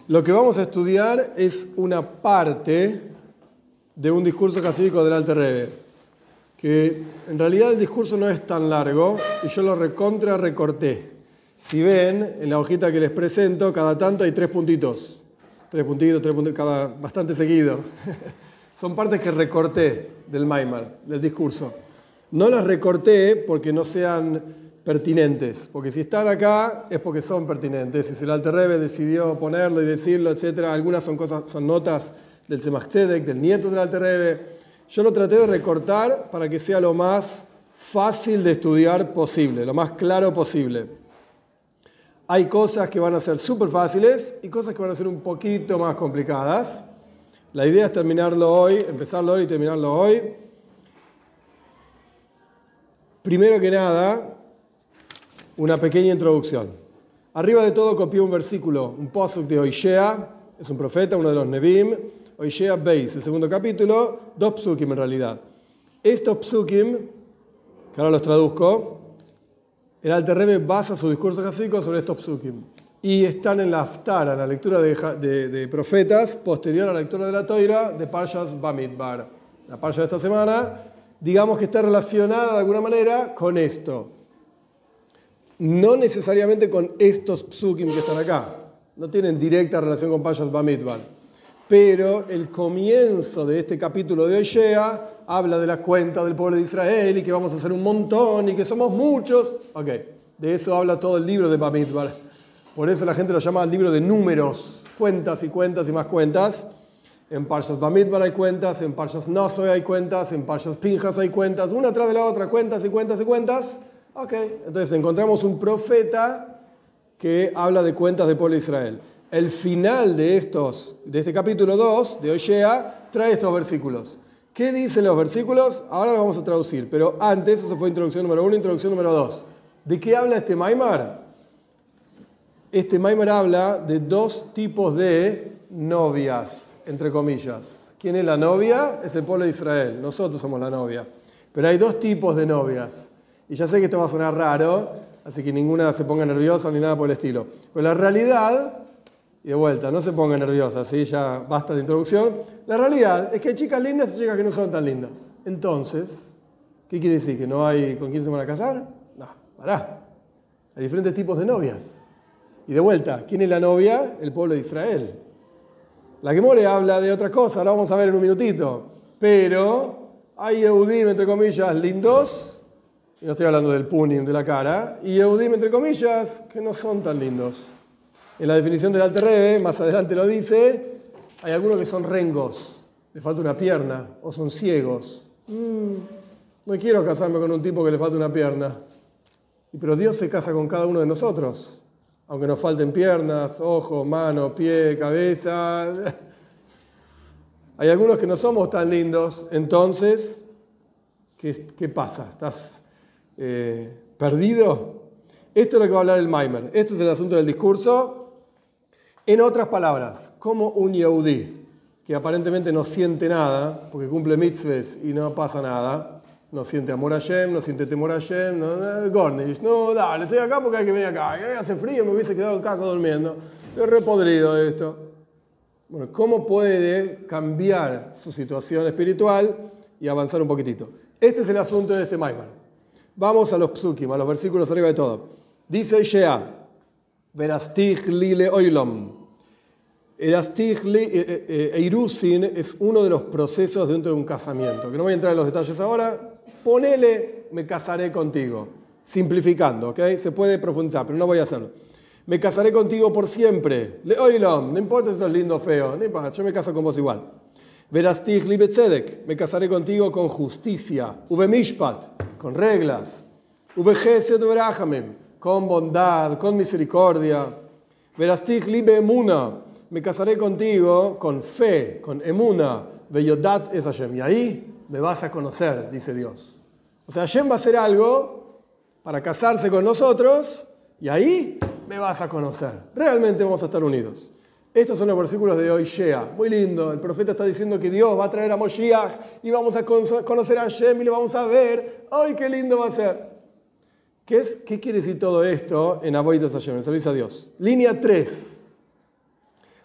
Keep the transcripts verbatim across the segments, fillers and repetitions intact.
Lo que vamos a estudiar es una parte de un discurso jasídico del Alter Rebbe, que en realidad el discurso no es tan largo y yo lo recontra recorté. Si ven, en la hojita que les presento, cada tanto hay tres puntitos. Tres puntitos, tres puntitos, cada, bastante seguido. Son partes que recorté del Maimar, del discurso. No las recorté porque no sean pertinentes, porque si están acá es porque son pertinentes. Y si el Alter Rebbe decidió ponerlo y decirlo, etcétera, algunas son cosas, son notas del Tzemach Tzedek, del nieto del Alter Rebbe. Yo lo traté de recortar para que sea lo más fácil de estudiar posible, lo más claro posible. Hay cosas que van a ser súper fáciles y cosas que van a ser un poquito más complicadas. La idea es terminarlo hoy, empezarlo hoy y terminarlo hoy. Primero que nada, una pequeña introducción. Arriba de todo copié un versículo, un pasuk de Oishea, es un profeta, uno de los Nevim, Oishea Beis, el segundo capítulo, dos psukim en realidad. Estos psukim, que ahora los traduzco, el Alter Rebbe basa su discurso jasídico sobre estos psukim. Y están en la Haftara, en la lectura de, de, de profetas, posterior a la lectura de la Toira, de Parshas Bamidbar. La Parsha de esta semana, digamos que está relacionada de alguna manera con esto. No necesariamente con estos psukim que están acá. No tienen directa relación con Parshas Bamidbar. Pero el comienzo de este capítulo de Oishea habla de la cuenta del pueblo de Israel y que vamos a hacer un montón y que somos muchos. Ok, de eso habla todo el libro de Bamidbar. Por eso la gente lo llama el libro de números, cuentas y cuentas y más cuentas. En Parshas Bamidbar hay cuentas, en Parshas Naso hay cuentas, en Parshas Pinjas hay cuentas, una tras de la otra, cuentas y cuentas y cuentas. Ok, entonces encontramos un profeta que habla de cuentas del pueblo de Israel. El final de, estos, de este capítulo dos de Oishea trae estos versículos. ¿Qué dicen los versículos? Ahora los vamos a traducir, pero antes, eso fue introducción número uno, introducción número dos. ¿De qué habla este Maimar? Este Maimar habla de dos tipos de novias, entre comillas. ¿Quién es la novia? Es el pueblo de Israel, nosotros somos la novia. Pero hay dos tipos de novias. Y ya sé que esto va a sonar raro, así que ninguna se ponga nerviosa ni nada por el estilo. Pero la realidad, y de vuelta, no se ponga nerviosa, ¿sí? Ya basta de introducción. La realidad es que hay chicas lindas y chicas que no son tan lindas. Entonces, ¿qué quiere decir? ¿Que no hay con quién se van a casar? No, pará. Hay diferentes tipos de novias. Y de vuelta, ¿quién es la novia? El pueblo de Israel. La Gemore habla de otra cosa, ahora vamos a ver en un minutito. Pero hay Yehudim, entre comillas, lindos. Y no estoy hablando del punim de la cara, y Yehudim, entre comillas, que no son tan lindos. En la definición del Alter Rebbe, más adelante lo dice, hay algunos que son rengos, le falta una pierna, o son ciegos. Mm, no quiero casarme con un tipo que le falta una pierna. Pero Dios se casa con cada uno de nosotros, aunque nos falten piernas, ojos, manos, pie, cabeza. Hay algunos que no somos tan lindos, entonces, ¿qué, qué pasa? ¿Estás Eh, perdido? Esto es lo que va a hablar el Maimar. Este es el asunto del discurso. En otras palabras, como un Yehudí que aparentemente no siente nada, porque cumple mitzvahs y no pasa nada, no siente amor a Hashem, no siente temor a Hashem, no, no, Gornish, no, dale, estoy acá porque hay que venir acá, hace frío, me hubiese quedado en casa durmiendo, estoy repodrido de esto. Bueno, ¿cómo puede cambiar su situación espiritual y avanzar un poquitito? Este es el asunto de este Maimar. Vamos a los psukim, a los versículos arriba de todo. Dice Oishea, Verastich li le oilom. Erastich li, Eirusin es uno de los procesos dentro de un casamiento, que no voy a entrar en los detalles ahora. Ponele, me casaré contigo. Simplificando, ¿ok? Se puede profundizar, pero no voy a hacerlo. Me casaré contigo por siempre. Le oilom, no importa si sos lindo o feo, no importa, yo me caso con vos igual. Verastich li betzedek, me casaré contigo con justicia. Uve mishpat, con reglas. Uve chesed verachamim, con bondad, con misericordia. Verastich li beemuna, me casaré contigo con fe, con emuna. Veyodat es Hashem, y ahí me vas a conocer, dice Dios. O sea, Hashem va a hacer algo para casarse con nosotros, y ahí me vas a conocer. Realmente vamos a estar unidos. Estos son los versículos de Oishea. Muy lindo. El profeta está diciendo que Dios va a traer a Moshiach y vamos a conocer a Hashem y le vamos a ver. ¡Ay, qué lindo va a ser! ¿Qué, es, qué quiere decir todo esto en Avodas Hashem, en servicio a Dios? Línea tres.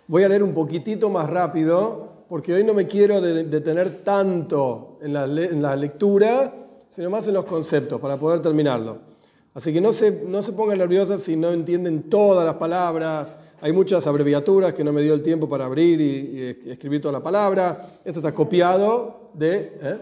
Voy a leer un poquitito más rápido, porque hoy no me quiero detener tanto en la, en la lectura, sino más en los conceptos, para poder terminarlo. Así que no se, no se pongan nerviosas si no entienden todas las palabras. Hay muchas abreviaturas que no me dio el tiempo para abrir y, y escribir toda la palabra. Esto está copiado de... ¿eh?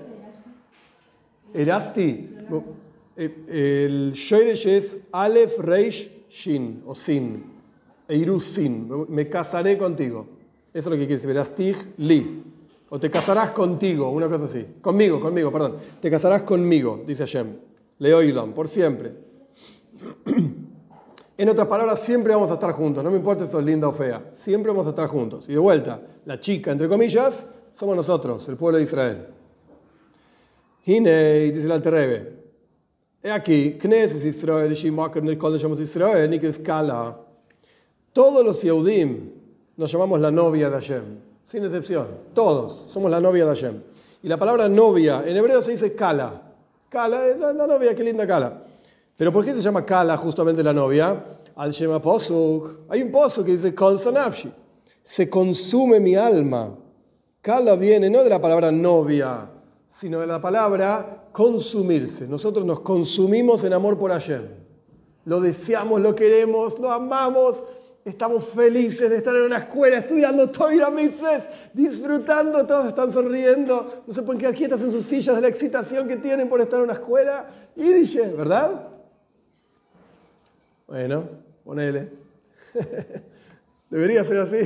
Erasti. El Shoresh es Aleph Reish Shin, o Sin. Eirus Sin. Me casaré contigo. Eso es lo que quiere decir. Erastich Li. O te casarás contigo, una cosa así. Conmigo, conmigo, perdón. Te casarás conmigo, dice Hashem. Leoilam, por siempre. En otras palabras, siempre vamos a estar juntos. No me importa si sos linda o fea. Siempre vamos a estar juntos. Y de vuelta, la chica, entre comillas, somos nosotros, el pueblo de Israel. Hine, dice el Alter Rebbe. He aquí, Knesset Israel, Shimakar, Nikol, llamamos Israel, Nikol Skala. Todos los Yehudim nos llamamos la novia de Hashem. Sin excepción. Todos somos la novia de Hashem. Y la palabra novia, en hebreo se dice Kala. Kala, es la, la novia, qué linda Kala. Pero ¿por qué se llama Kala justamente la novia? Al Shema Posuk. Hay un posuk que dice Kol Sanafshi. Se consume mi alma. Kala viene no de la palabra novia, sino de la palabra consumirse. Nosotros nos consumimos en amor por Hashem. Lo deseamos, lo queremos, lo amamos. Estamos felices de estar en una escuela estudiando Torah Mitzvahs, disfrutando, todos están sonriendo. No se pueden quedar quietas en sus sillas de la excitación que tienen por estar en una escuela. Y dice, ¿verdad? Bueno, ponele. Debería ser así.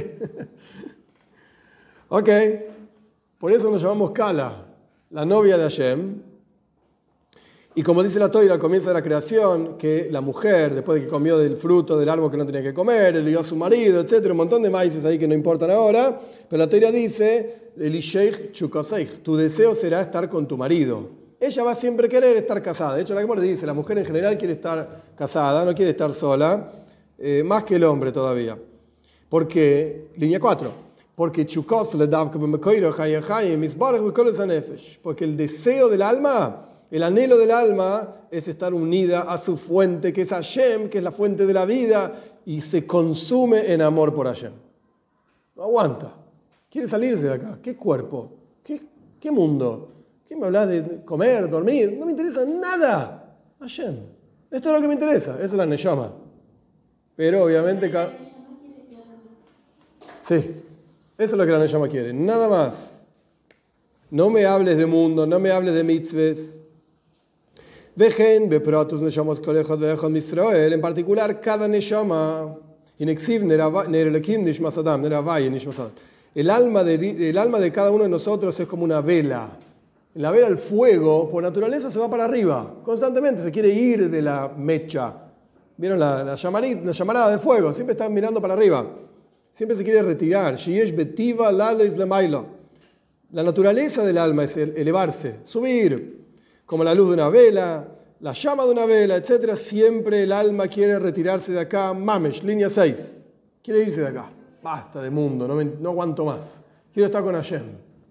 Ok, por eso nos llamamos Kala, la novia de Hashem. Y como dice la Torah al comienzo de la creación, que la mujer, después de que comió del fruto del árbol que no tenía que comer, le dio a su marido, etcétera, un montón de maíces ahí que no importan ahora, pero la Torah dice, Elisheich Chukoseich, tu deseo será estar con tu marido. Ella va a siempre querer estar casada. De hecho, la Gemara dice, la mujer en general quiere estar casada, no quiere estar sola, eh, más que el hombre todavía. Porque, línea cuatro, porque porque el deseo del alma, el anhelo del alma es estar unida a su fuente, que es Hashem, que es la fuente de la vida, y se consume en amor por Hashem. No aguanta. Quiere salirse de acá. ¿Qué cuerpo? ¿Qué, qué mundo? ¿Qué me hablas de comer, dormir? No me interesa nada. Hashem. Esto es lo que me interesa. Esa es la Neshama. Pero obviamente... Ca... Sí. Eso es lo que la Neshama quiere. Nada más. No me hables de mundo, no me hables de mitzvahs. En particular, cada neshama, el alma, de, el alma de cada uno de nosotros es como una vela. En la vela el fuego, por naturaleza, se va para arriba. Constantemente se quiere ir de la mecha. ¿Vieron la, la, llamarita, la llamarada de fuego? Siempre están mirando para arriba. Siempre se quiere retirar. La naturaleza del alma es elevarse, subir. Como la luz de una vela, la llama de una vela, etcétera. Siempre el alma quiere retirarse de acá. Mamesh, línea seis. Quiere irse de acá. Basta de mundo, no, me, no aguanto más. Quiero estar con Hashem.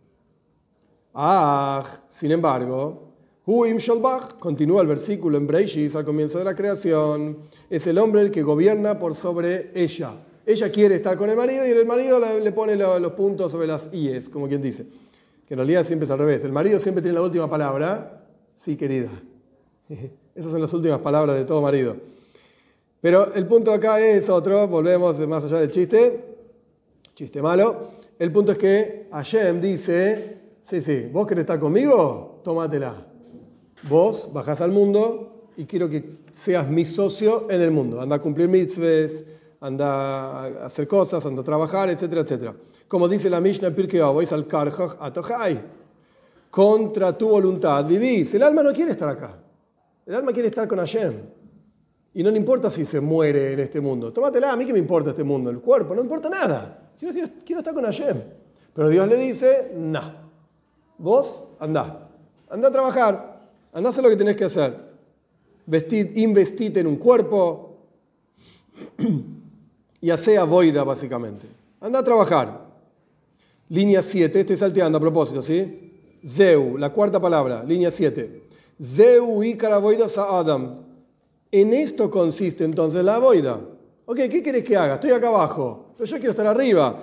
Ah, sin embargo, Huim Shalbach, continúa el versículo en Breishis al comienzo de la creación, es el hombre el que gobierna por sobre ella. Ella quiere estar con el marido y el marido le, le pone los, los puntos sobre las ies, como quien dice. Que en realidad siempre es al revés. El marido siempre tiene la última palabra. Sí, querida. Esas son las últimas palabras de todo marido. Pero el punto acá es otro, volvemos más allá del chiste, chiste malo. El punto es que Hashem dice, sí, sí, vos querés estar conmigo, tómatela. Vos bajás al mundo y quiero que seas mi socio en el mundo. Anda a cumplir mitzvahs, anda a hacer cosas, anda a trabajar, etcétera, etcétera. Como dice la Mishnah Pirkei Avos al Karjach Atochai. Contra tu voluntad vivís. El alma no quiere estar acá. El alma quiere estar con Hashem. Y no le importa si se muere en este mundo. Tómatela, a mí que me importa este mundo. El cuerpo, no me importa nada. Quiero, quiero estar con Hashem. Pero Dios le dice, no. Vos, andá. Andá a trabajar. Andá a hacer lo que tenés que hacer. Vestid, investite en un cuerpo. Y hacé boida, básicamente. Andá a trabajar. Línea siete. Estoy salteando a propósito, ¿sí? Zeu, la cuarta palabra, línea siete. Zeu ikara boida sa Adam. En esto consiste entonces la boida. Ok, ¿qué querés que haga? Estoy acá abajo. Pero yo quiero estar arriba.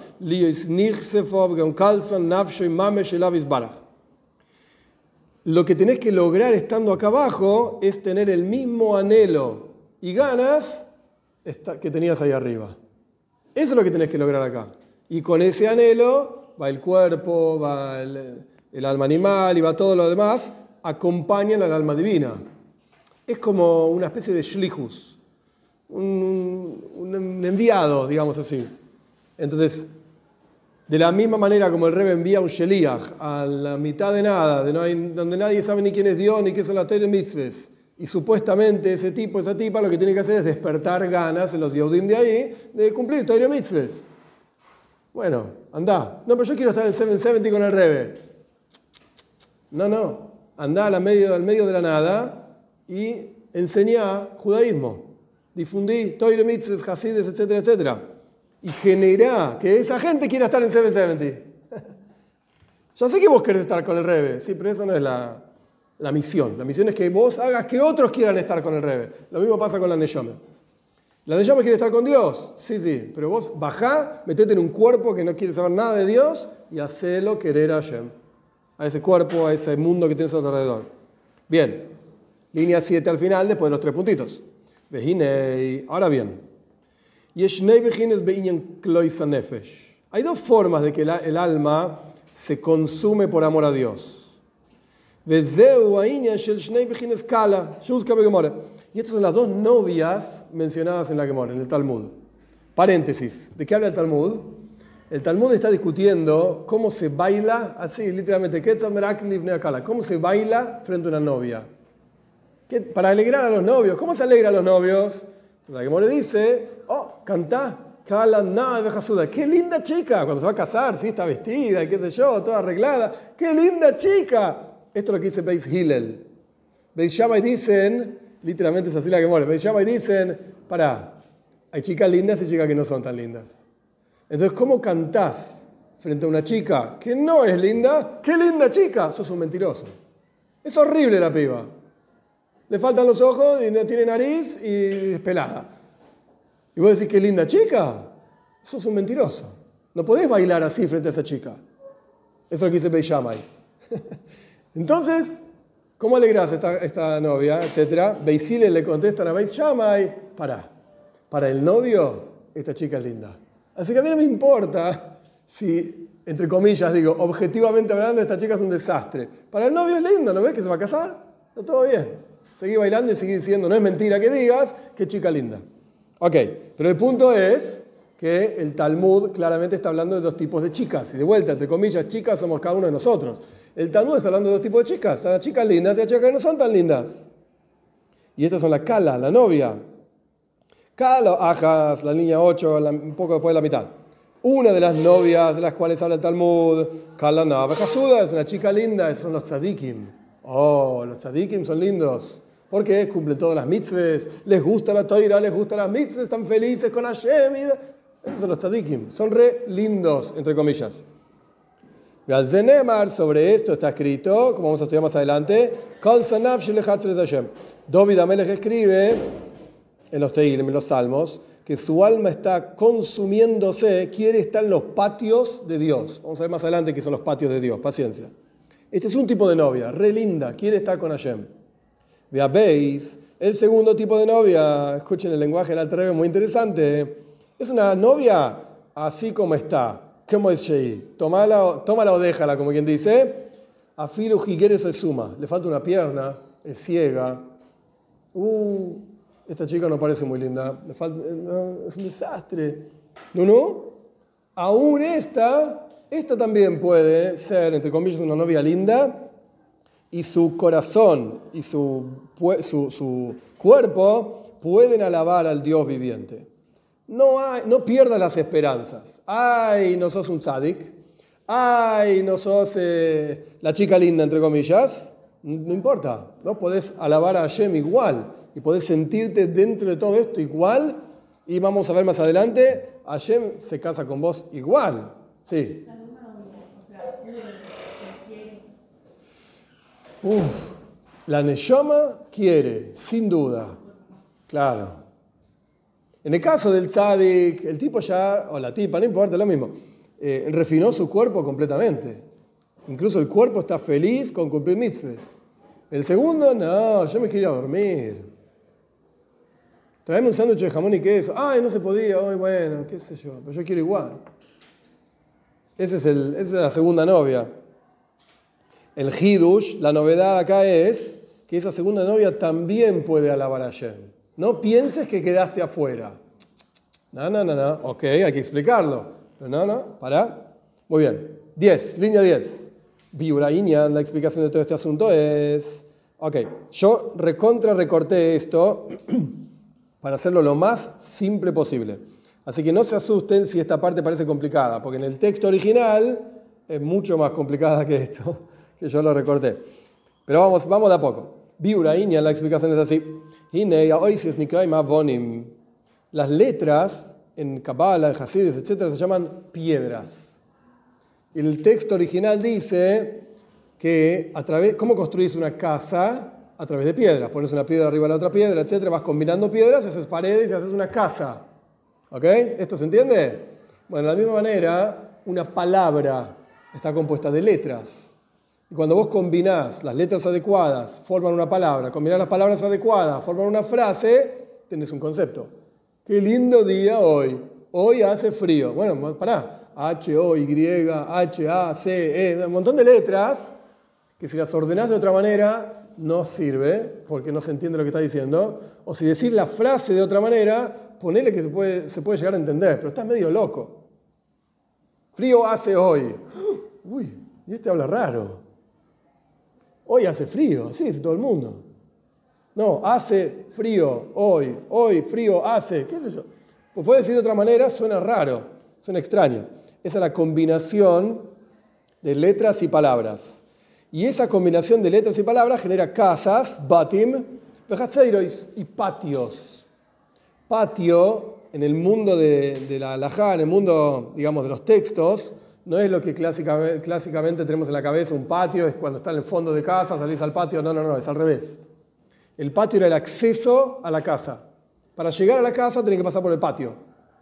Lo que tenés que lograr estando acá abajo es tener el mismo anhelo y ganas que tenías ahí arriba. Eso es lo que tenés que lograr acá. Y con ese anhelo va el cuerpo, va el, el alma animal y va todo lo demás, acompañan al alma divina. Es como una especie de shlichus, un, un enviado, digamos así. Entonces, de la misma manera como el Rebbe envía un sheliach a la mitad de nada, de no hay, donde nadie sabe ni quién es Dios ni qué son las Torah mitzvahs, y supuestamente ese tipo, esa tipa, lo que tiene que hacer es despertar ganas en los Yehudim de ahí de cumplir Torah mitzvahs. Bueno, andá. No, pero yo quiero estar en setecientos setenta con el Rebbe. No, no. Andá al medio, al medio de la nada y enseñá judaísmo. Difundí Torah mitzvahs, hasides, etcétera, etcétera. Y generá que esa gente quiera estar en setecientos setenta. Ya sé que vos querés estar con el Rebbe, sí, pero eso no es la, la misión. La misión es que vos hagas que otros quieran estar con el Rebbe. Lo mismo pasa con la Neshama. ¿La Neshama quiere estar con Dios? Sí, sí, pero vos bajá, metete en un cuerpo que no quiere saber nada de Dios y hacelo querer a Hashem. A ese cuerpo, a ese mundo que tienes a tu alrededor. Bien, línea siete al final, después de los tres puntitos. Vejinei, ahora bien. Hay dos formas de que el alma se consume por amor a Dios. Y estas son las dos novias mencionadas en la Gemara, en el Talmud. Paréntesis, ¿de qué habla el Talmud? El Talmud está discutiendo cómo se baila, así literalmente, cómo se baila frente a una novia. ¿Qué? Para alegrar a los novios. ¿Cómo se alegra a los novios? La Gemara dice, oh, cantá, cala, nada de jasuda. Qué linda chica, cuando se va a casar, sí, está vestida, qué sé yo, toda arreglada. Qué linda chica. Esto es lo que dice Beis Hillel. Beis Shammai dicen, literalmente es así la Gemara, Beis Shammai dicen, pará, hay chicas lindas y chicas que no son tan lindas. Entonces, ¿cómo cantás frente a una chica que no es linda? ¡Qué linda chica! Sos un mentiroso. Es horrible la piba. Le faltan los ojos y no tiene nariz y es pelada. Y vos decís, qué linda chica. Sos un mentiroso. No podés bailar así frente a esa chica. Eso es lo que dice Beis Shammai. Entonces, ¿cómo alegrás a esta, esta novia? Etcétera. Beis Hillel le contestan a Beis Shammai, pará. Para el novio, esta chica es linda. Así que a mí no me importa si, entre comillas, digo, objetivamente hablando, esta chica es un desastre. Para el novio es linda, ¿no ves que se va a casar? Está todo bien. Seguí bailando y seguí diciendo, no es mentira que digas, qué chica linda. Ok, pero el punto es que el Talmud claramente está hablando de dos tipos de chicas. Y de vuelta, entre comillas, chicas somos cada uno de nosotros. El Talmud está hablando de dos tipos de chicas. Las chicas lindas y las chicas que no son tan lindas. Y estas son la Kala, la novia. Kala, Ajas, la línea ocho, un poco después de la mitad. Una de las novias de las cuales habla el Talmud, Kala Nava Jasuda, es una chica linda, esos son los tzadikim. Oh, los tzadikim son lindos. Porque cumplen todas las mitzvahs, les gusta la Torah, les gustan las mitzvahs, están felices con Hashem. Esos son los tzadikim. Son re lindos, entre comillas. Y al Zenemar, sobre esto está escrito, como vamos a estudiar más adelante, David Amelech escribe en los Teilim, en los Salmos, que su alma está consumiéndose, quiere estar en los patios de Dios. Vamos a ver más adelante qué son los patios de Dios, paciencia. Este es un tipo de novia, re linda, quiere estar con Hashem. Veis, el segundo tipo de novia, escuchen el lenguaje del Alter Rebbe, muy interesante. Es una novia así como está. ¿Cómo es Shei? Tómala, tómala o déjala, como quien dice. Afilu jiguere se suma. Le falta una pierna, es ciega. Uh, esta chica no parece muy linda. Le falta, no, es un desastre. ¿No, no? Aún esta, esta también puede ser, entre comillas, una novia linda. Y su corazón y su, su, su cuerpo pueden alabar al Dios viviente. No, hay, no pierdas las esperanzas. Ay, no sos un tzadik. Ay, no sos eh, la chica linda, entre comillas. No, no importa. ¿No? Podés alabar a Hashem igual. Y podés sentirte dentro de todo esto igual. Y vamos a ver más adelante, Hashem se casa con vos igual. Sí. Uf, la Neshama quiere, sin duda. Claro. En el caso del tzadik, el tipo ya, o la tipa, no importa, lo mismo, eh, refinó su cuerpo completamente. Incluso el cuerpo está feliz con cumplir mitzvahs. El segundo, no, yo me quiero ir a dormir. Traeme un sándwich de jamón y queso. Ay, no se podía, ay, bueno, qué sé yo, pero yo quiero igual. Ese es el, esa es la segunda novia. El hidush, la novedad acá es que esa segunda novia también puede alabar a Hashem. No pienses que quedaste afuera. No, no, no, no. Ok, hay que explicarlo. Pero no, no, pará. Muy bien. diez, línea diez. Biurainian, la explicación de todo este asunto es... Ok, yo recontra recorté esto para hacerlo lo más simple posible. Así que no se asusten si esta parte parece complicada, porque en el texto original es mucho más complicada que esto, que yo lo recorté. Pero vamos, vamos de a poco. Biurainian, la explicación es así. Las letras en Kabbalah, en Hasidus, etcétera, se llaman piedras. El texto original dice que a través, ¿cómo construís una casa? A través de piedras. Pones una piedra arriba de la otra piedra, etcétera. Vas combinando piedras, haces paredes y haces una casa. ¿Ok? ¿Esto se entiende? Bueno, de la misma manera, una palabra está compuesta de letras. Y cuando vos combinás las letras adecuadas, forman una palabra. Combinás las palabras adecuadas, forman una frase, tenés un concepto. ¡Qué lindo día hoy! Hoy hace frío. Bueno, pará. H, O, Y, H, A, C, E, un montón de letras que si las ordenás de otra manera no sirve porque no se entiende lo que está diciendo. O si decís la frase de otra manera, ponele que se puede, se puede llegar a entender, pero estás medio loco. Frío hace hoy. Uy, y este habla raro. Hoy hace frío, así dice todo el mundo. No, hace frío hoy, hoy frío hace, qué sé yo. Pues puede decir de otra manera, suena raro, suena extraño. Esa es la combinación de letras y palabras. Y esa combinación de letras y palabras genera casas, batim, vejatzeiros y patios. Patio, en el mundo de, de la halajá, en el mundo, digamos, de los textos, no es lo que clásicamente, clásicamente tenemos en la cabeza. Un patio es cuando está en el fondo de casa, salís al patio. No, no, no, es al revés. El patio era el acceso a la casa. Para llegar a la casa tenés que pasar por el patio.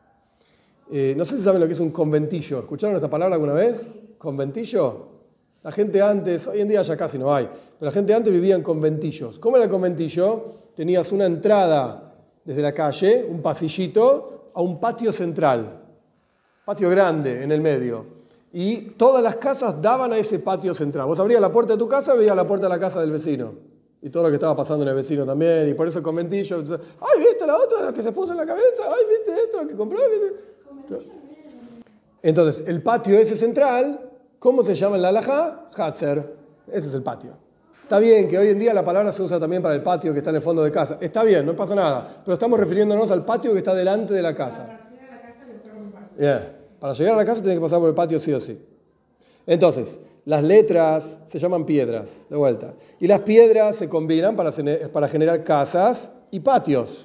Eh, no sé si saben lo que es un conventillo. ¿Escucharon esta palabra alguna vez? ¿Conventillo? La gente antes, hoy en día ya casi no hay, pero la gente antes vivía en conventillos. ¿Cómo era el conventillo? Tenías una entrada desde la calle, un pasillito, a un patio central. Patio grande en el medio. Y todas las casas daban a ese patio central. Vos abrías la puerta de tu casa, veías la puerta de la casa del vecino. Y todo lo que estaba pasando en el vecino también. Y por eso el conventillo. ¡Ay, viste la otra la que se puso en la cabeza! ¡Ay, viste esto, lo que compró! ¿Viste? Entonces, el patio ese central, ¿cómo se llama en la halajá? Hatzer. Ese es el patio. Está bien que hoy en día la palabra se usa también para el patio que está en el fondo de casa. Está bien, no pasa nada. Pero estamos refiriéndonos al patio que está delante de la casa. Yeah. Para llegar a la casa tienes que pasar por el patio sí o sí. Entonces, las letras se llaman piedras, de vuelta. Y las piedras se combinan para, para generar casas y patios.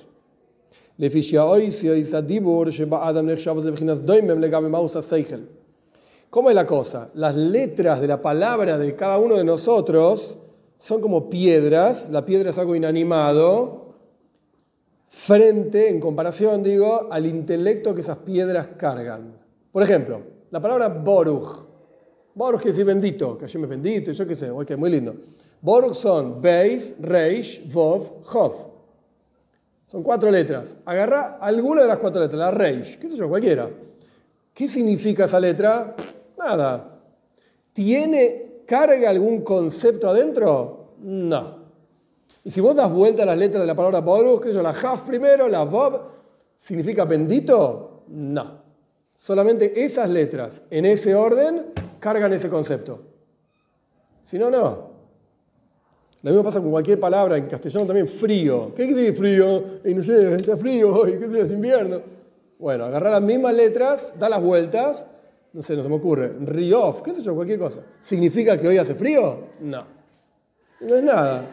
¿Cómo es la cosa? Las letras de la palabra de cada uno de nosotros son como piedras. La piedra es algo inanimado frente, en comparación, digo, al intelecto que esas piedras cargan. Por ejemplo, la palabra Boruch. Boruch quiere decir bendito, que Hashem es bendito, yo qué sé, okay, muy lindo. Boruch son Beis, Reish, Vov, Hov. Son cuatro letras. Agarra alguna de las cuatro letras, la Reish, qué sé yo, cualquiera. ¿Qué significa esa letra? Nada. ¿Tiene, carga algún concepto adentro? No. Y si vos das vuelta a las letras de la palabra Boruch, qué sé yo, la Hav primero, la Vov, ¿significa bendito? No. Solamente esas letras, en ese orden, cargan ese concepto. Si no, no. Lo mismo pasa con cualquier palabra, en castellano también, frío. ¿Qué quiere decir frío? Y no sé, está frío hoy, ¿qué es invierno? Bueno, agarrar las mismas letras, da las vueltas, no sé, no se me ocurre. Riov, qué sé yo, cualquier cosa. ¿Significa que hoy hace frío? No. No es nada.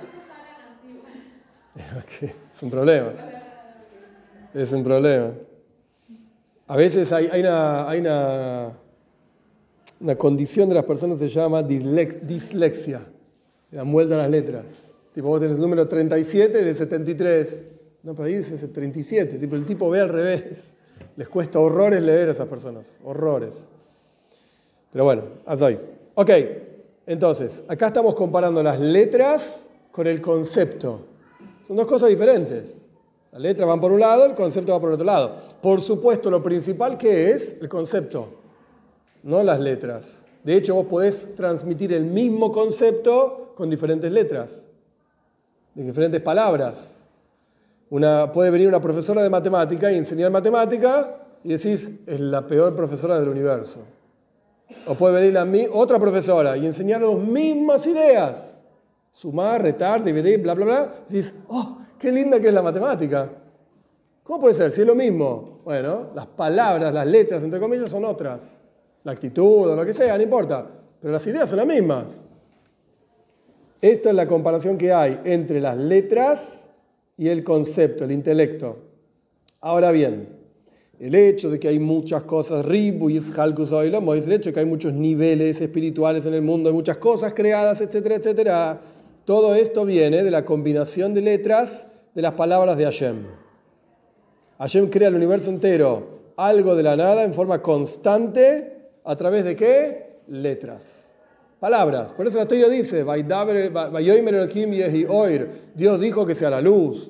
Okay. Es un problema. Es un problema. A veces hay, hay, una, hay una, una condición de las personas que se llama dislex, dislexia. Le dan vuelta a las letras. Tipo, vos tenés el número treinta y siete y el setenta y tres. No, pero ahí dice treinta y siete, pero el tipo ve al revés. Les cuesta horrores leer a esas personas, horrores. Pero bueno, hasta ahí. Ok, entonces, acá estamos comparando las letras con el concepto. Son dos cosas diferentes. Las letras van por un lado, el concepto va por el otro lado. Por supuesto, lo principal que es el concepto, no las letras. De hecho, vos podés transmitir el mismo concepto con diferentes letras, de diferentes palabras. Una, puede venir una profesora de matemática y enseñar matemática y decís, es la peor profesora del universo. O puede venir la, otra profesora y enseñar las mismas ideas. Sumar, retar, dividir, bla, bla, bla. Y decís, oh, qué linda que es la matemática. ¿Cómo puede ser? Si es lo mismo. Bueno, las palabras, las letras, entre comillas, son otras. La actitud o lo que sea, no importa. Pero las ideas son las mismas. Esta es la comparación que hay entre las letras y el concepto, el intelecto. Ahora bien, el hecho de que hay muchas cosas, ribu y ishalkus oilom, es el hecho de que hay muchos niveles espirituales en el mundo, hay muchas cosas creadas, etcétera, etcétera. Todo esto viene de la combinación de letras de las palabras de Hashem. Hashem crea el universo entero, algo de la nada, en forma constante, ¿a través de qué? Letras. Palabras. Por eso la Torá dice, Dios dijo que sea la luz.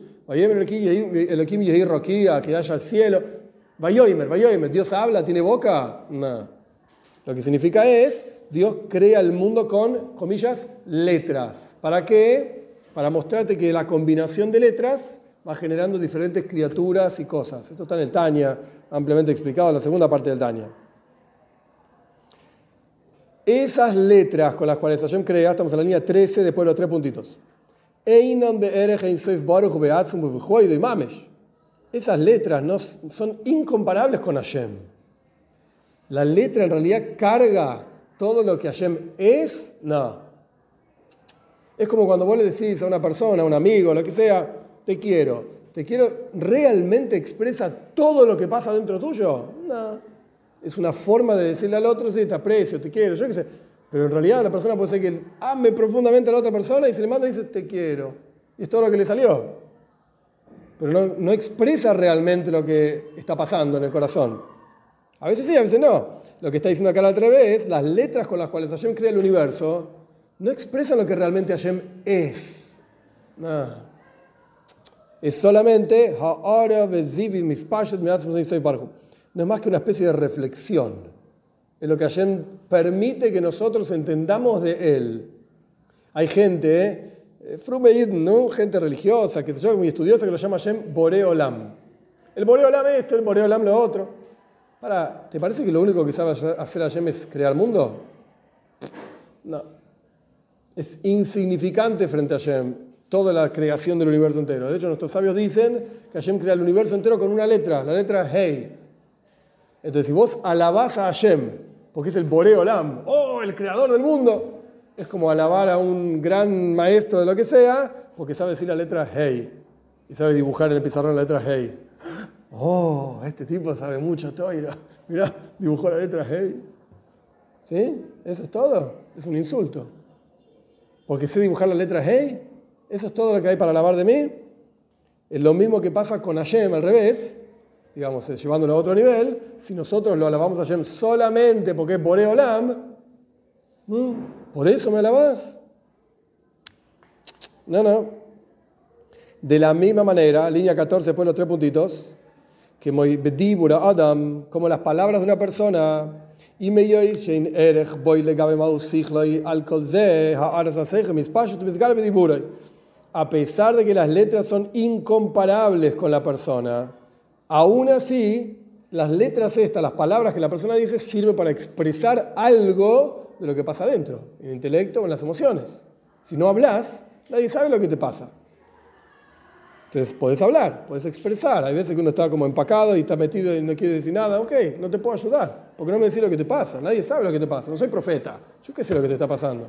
Que haya el cielo. Vayoimer, Vayoimer. ¿Dios habla? ¿Tiene boca? No. Lo que significa es, Dios crea el mundo con, comillas, letras. ¿Para qué? Para mostrarte que la combinación de letras va generando diferentes criaturas y cosas. Esto está en el Tanya, ampliamente explicado en la segunda parte del Tanya. Esas letras con las cuales Hashem crea, estamos en la línea trece, después de los tres puntitos. Esas letras no son incomparables con Hashem. La letra en realidad carga todo lo que Hashem es. No. Es como cuando vos le decís a una persona, a un amigo, lo que sea, te quiero. ¿Te quiero realmente expresa todo lo que pasa dentro tuyo? No. Es una forma de decirle al otro, sí, te aprecio, te quiero, yo qué sé. Pero en realidad la persona puede ser que ame profundamente a la otra persona y se le manda y dice, te quiero. Y es todo lo que le salió. Pero no, no expresa realmente lo que está pasando en el corazón. A veces sí, a veces no. Lo que está diciendo acá al revés, las letras con las cuales Hashem crea el universo, no expresan lo que realmente Hashem es. No. Es solamente, no es más que una especie de reflexión. Es lo que Hashem permite que nosotros entendamos de Él. Hay gente, eh, Frumeid, ¿no? Gente religiosa, que se llama muy estudiosa, que lo llama Hashem Boré Olam. El Boré Olam esto, el Boré Olam lo otro. Para, ¿te parece que lo único que sabe hacer Hashem es crear mundo? No. Es insignificante frente a Hashem toda la creación del universo entero. De hecho, nuestros sabios dicen que Hashem crea el universo entero con una letra, la letra Hei. Entonces, si vos alabás a Hashem, porque es el Boré Olam, oh, el creador del mundo, es como alabar a un gran maestro de lo que sea, porque sabe decir la letra Hei, y sabe dibujar en el pizarrón la letra Hei. Oh, este tipo sabe mucho, Toira. Mirá, dibujó la letra Hei. ¿Sí? ¿Eso es todo? Es un insulto. Porque sé dibujar la letra Hei, ¿eso es todo lo que hay para alabar de mí? Es lo mismo que pasa con Hashem, al revés. Digamos, llevándolo a otro nivel, si nosotros lo alabamos a Hashem solamente porque es Boré Olam, ¿no? ¿Por eso me alabás? No, no. De la misma manera, línea catorce, después los tres puntitos, que Bedibura Adam, como las palabras de una persona, a pesar de que las letras son incomparables con la persona, aún así, las letras estas, las palabras que la persona dice, sirven para expresar algo de lo que pasa adentro, en el intelecto o en las emociones. Si no hablas, nadie sabe lo que te pasa. Entonces, podés hablar, podés expresar. Hay veces que uno está como empacado y está metido y no quiere decir nada. Ok, no te puedo ayudar, porque no me decís lo que te pasa. Nadie sabe lo que te pasa. No soy profeta. Yo qué sé lo que te está pasando.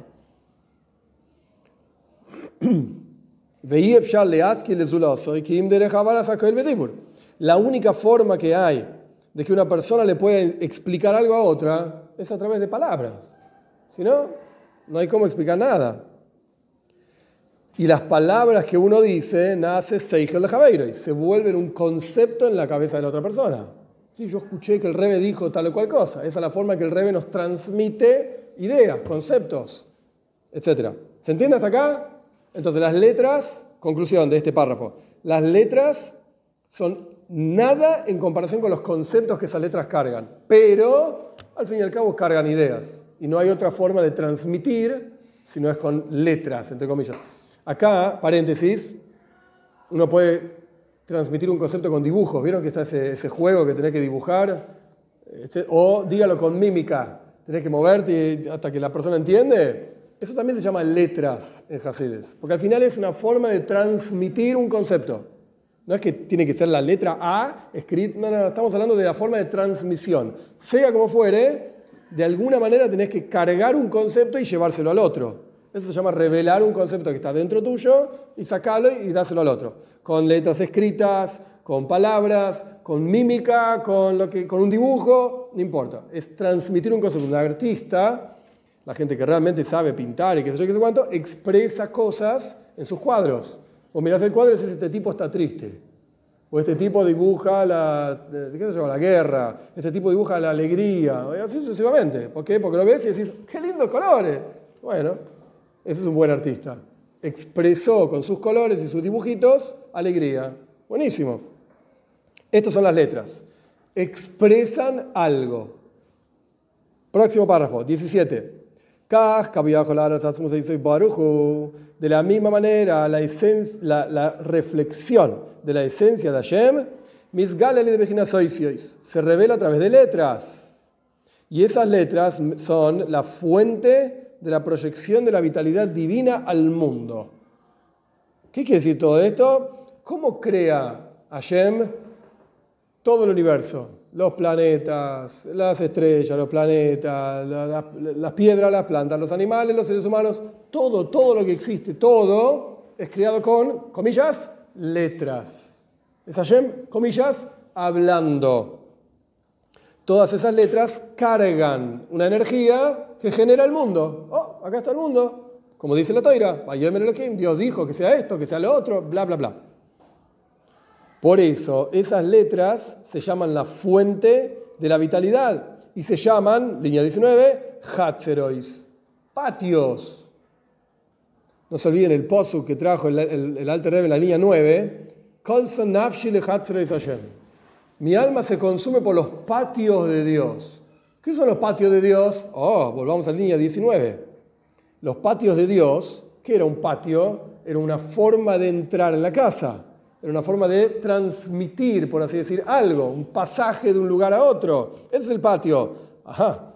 La única forma que hay de que una persona le pueda explicar algo a otra es a través de palabras. Si no, no hay cómo explicar nada. Y las palabras que uno dice, nace Seichel de Javeiroi, se vuelven un concepto en la cabeza de la otra persona. Sí, yo escuché que el Rebbe dijo tal o cual cosa. Esa es la forma que el Rebbe nos transmite ideas, conceptos, etcétera. ¿Se entiende hasta acá? Entonces las letras, conclusión de este párrafo, las letras son nada en comparación con los conceptos que esas letras cargan, pero al fin y al cabo cargan ideas. Y no hay otra forma de transmitir si no es con letras, entre comillas. Acá, paréntesis, uno puede transmitir un concepto con dibujos. ¿Vieron que está ese, ese juego que tenés que dibujar? O dígalo con mímica. Tenés que moverte hasta que la persona entiende. Eso también se llama letras en Hasides. Porque al final es una forma de transmitir un concepto. No es que tiene que ser la letra A escrita. No, no, estamos hablando de la forma de transmisión. Sea como fuere, de alguna manera tenés que cargar un concepto y llevárselo al otro. Eso se llama revelar un concepto que está dentro tuyo y sacarlo y dárselo al otro. Con letras escritas, con palabras, con mímica, con, lo que, con un dibujo, no importa. Es transmitir un concepto. Un artista, la gente que realmente sabe pintar y qué sé yo, qué sé cuánto, expresa cosas en sus cuadros. Vos mirás el cuadro y decís, este tipo está triste. O este tipo dibuja la, ¿qué sé yo? La guerra. Este tipo dibuja la alegría. Y así sucesivamente. ¿Por qué? Porque lo ves y decís, qué lindos colores. Bueno. Ese es un buen artista. Expresó con sus colores y sus dibujitos alegría. Buenísimo. Estas son las letras. Expresan algo. Próximo párrafo, diecisiete. De la misma manera, la, esencia, la, la reflexión de la esencia de Hashem se revela a través de letras. Y esas letras son la fuente de la proyección de la vitalidad divina al mundo. ¿Qué quiere decir todo esto? ¿Cómo crea Hashem todo el universo? Los planetas, las estrellas, los planetas, la, la, las piedras, las plantas, los animales, los seres humanos, todo, todo lo que existe, todo es creado con, comillas, letras. Es Hashem, comillas, hablando. Todas esas letras cargan una energía que genera el mundo. Oh, acá está el mundo. Como dice la Toira, Dios dijo que sea esto, que sea lo otro, bla, bla, bla. Por eso, esas letras se llaman la fuente de la vitalidad y se llaman, línea diecinueve, Hatzerois, patios. No se olviden el posuk que trajo el, el, el Alter Rebbe en la línea nueve, Kolson nafshi le Hatzerois Hashem. Mi alma se consume por los patios de Dios. ¿Qué son los patios de Dios? Oh, volvamos a la línea diecinueve. Los patios de Dios, ¿qué era un patio? Era una forma de entrar en la casa. Era una forma de transmitir, por así decir, algo, un pasaje de un lugar a otro. Ese es el patio. Ajá.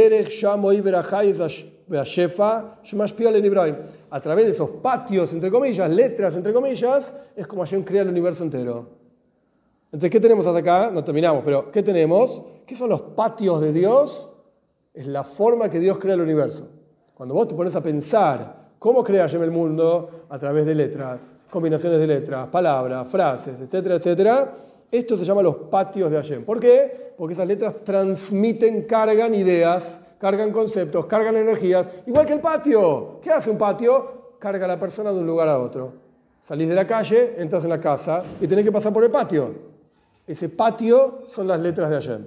A través de esos patios, entre comillas, letras, entre comillas, es como Hashem crea el universo entero. Entonces, ¿qué tenemos hasta acá? No terminamos, pero ¿qué tenemos? ¿Qué son los patios de Dios? Es la forma que Dios crea el universo. Cuando vos te pones a pensar cómo crea Hashem el mundo a través de letras, combinaciones de letras, palabras, frases, etcétera, etcétera, esto se llama los patios de Hashem. ¿Por qué? Porque esas letras transmiten, cargan ideas, cargan conceptos, cargan energías, igual que el patio. ¿Qué hace un patio? Carga a la persona de un lugar a otro. Salís de la calle, entras en la casa y tenés que pasar por el patio. Ese patio son las letras de Hashem.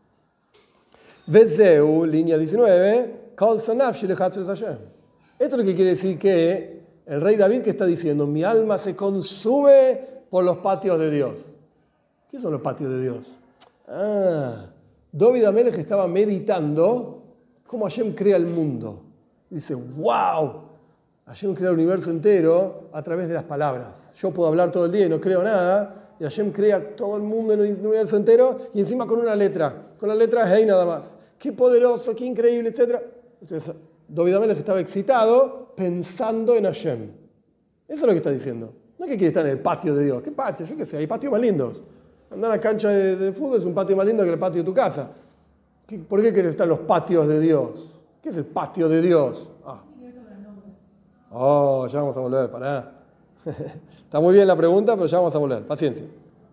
Vezeu, línea diecinueve, Esto es lo que quiere decir que el rey David que está diciendo, mi alma se consume por los patios de Dios. ¿Qué son los patios de Dios? Ah, David Amelech estaba meditando cómo Hashem crea el mundo. Dice, wow, Hashem crea el universo entero a través de las palabras. Yo puedo hablar todo el día y no creo nada, y Hashem crea todo el mundo en el universo entero y encima con una letra, con la letra Hey nada más. Qué poderoso, qué increíble, etcétera. Entonces, David Amelech estaba excitado pensando en Hashem. Eso es lo que está diciendo. No es que quiere estar en el patio de Dios. ¿Qué patio? Yo qué sé, hay patios más lindos. Andar a la cancha de, de fútbol es un patio más lindo que el patio de tu casa. ¿Qué, ¿Por qué quieres estar en los patios de Dios? ¿Qué es el patio de Dios? Ah. Oh, ya vamos a volver, pará. Está muy bien la pregunta, pero ya vamos a volver. Paciencia.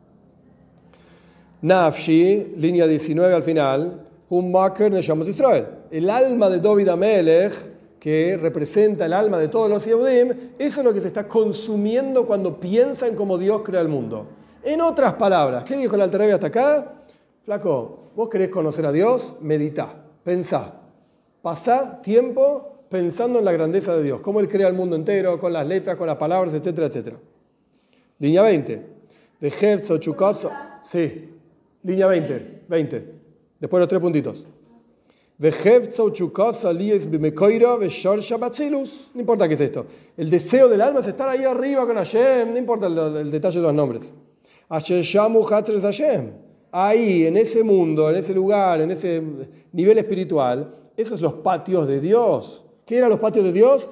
Nafshi, línea diecinueve al final, un marker de Shamos Israel. El alma de David Amelech que representa el alma de todos los Yehudim, eso es lo que se está consumiendo cuando piensan cómo Dios crea el mundo. En otras palabras, ¿qué dijo el Alter Rebbe hasta acá? Flaco, vos querés conocer a Dios, meditá, pensá, pasá tiempo pensando en la grandeza de Dios, cómo Él crea el mundo entero, con las letras, con las palabras, etcétera, etcétera. Línea veinte. Sí, línea veinte, veinte. Después los tres puntitos. No importa qué es esto. El deseo del alma es estar ahí arriba con Hashem, no importa el, el detalle de los nombres. Ahí, en ese mundo, en ese lugar, en ese nivel espiritual, esos son los patios de Dios. ¿Qué eran los patios de Dios?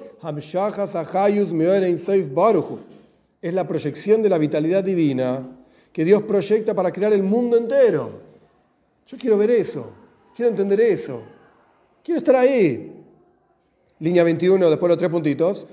Es la proyección de la vitalidad divina que Dios proyecta para crear el mundo entero. Yo quiero ver eso, quiero entender eso, quiero estar ahí. Línea veintiuno, después los tres puntitos.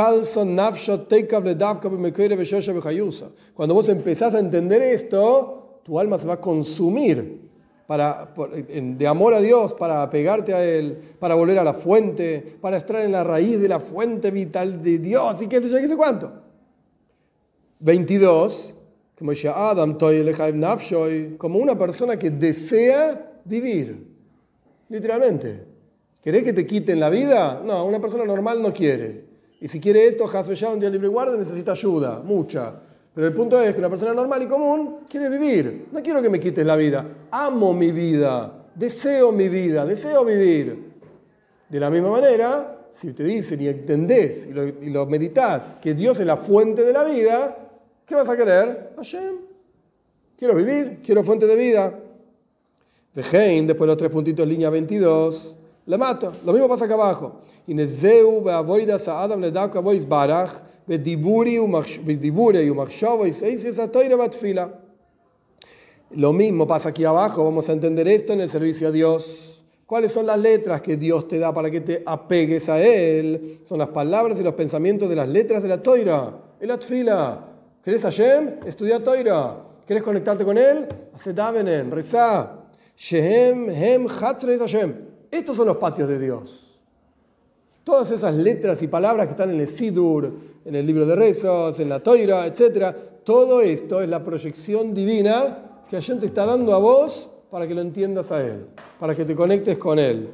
Cuando vos empezás a entender esto, tu alma se va a consumir para, por, de amor a Dios, para apegarte a Él, para volver a la fuente, para estar en la raíz de la fuente vital de Dios y qué sé yo, qué sé cuánto. veintidós, como decía Adam, como una persona que desea vivir, literalmente. ¿Querés que te quiten la vida? No, una persona normal no quiere. Y si quiere esto, Hasbellá, un día libre guardia, necesita ayuda, mucha. Pero el punto es que una persona normal y común quiere vivir. No quiero que me quites la vida. Amo mi vida, deseo mi vida, deseo vivir. De la misma manera, si te dicen y entendés y lo, y lo meditas que Dios es la fuente de la vida, ¿qué vas a querer? Hashem. Quiero vivir, quiero fuente de vida. Vejein, después los tres puntitos, línea veintidós, la mata. Lo mismo pasa acá abajo. Inezeu beavoidas a Adam le daka bois barach bediburi bediburi umachshava iseis a toira batfila. Lo mismo pasa aquí abajo. Vamos a entender esto en el servicio a Dios. ¿Cuáles son las letras que Dios te da para que te apegues a Él? Son las palabras y los pensamientos de las letras de la toira, el atfila. ¿Querés Hashem? Estudia toira. ¿Querés conectarte con Él? Hacé davenen, rezá. Shehem hem hatzres Hashem. Estos son los patios de Dios. Todas esas letras y palabras que están en el Sidur, en el libro de rezos, en la Toira, etcétera, todo esto es la proyección divina que Hashem te está dando a vos para que lo entiendas a Él, para que te conectes con Él.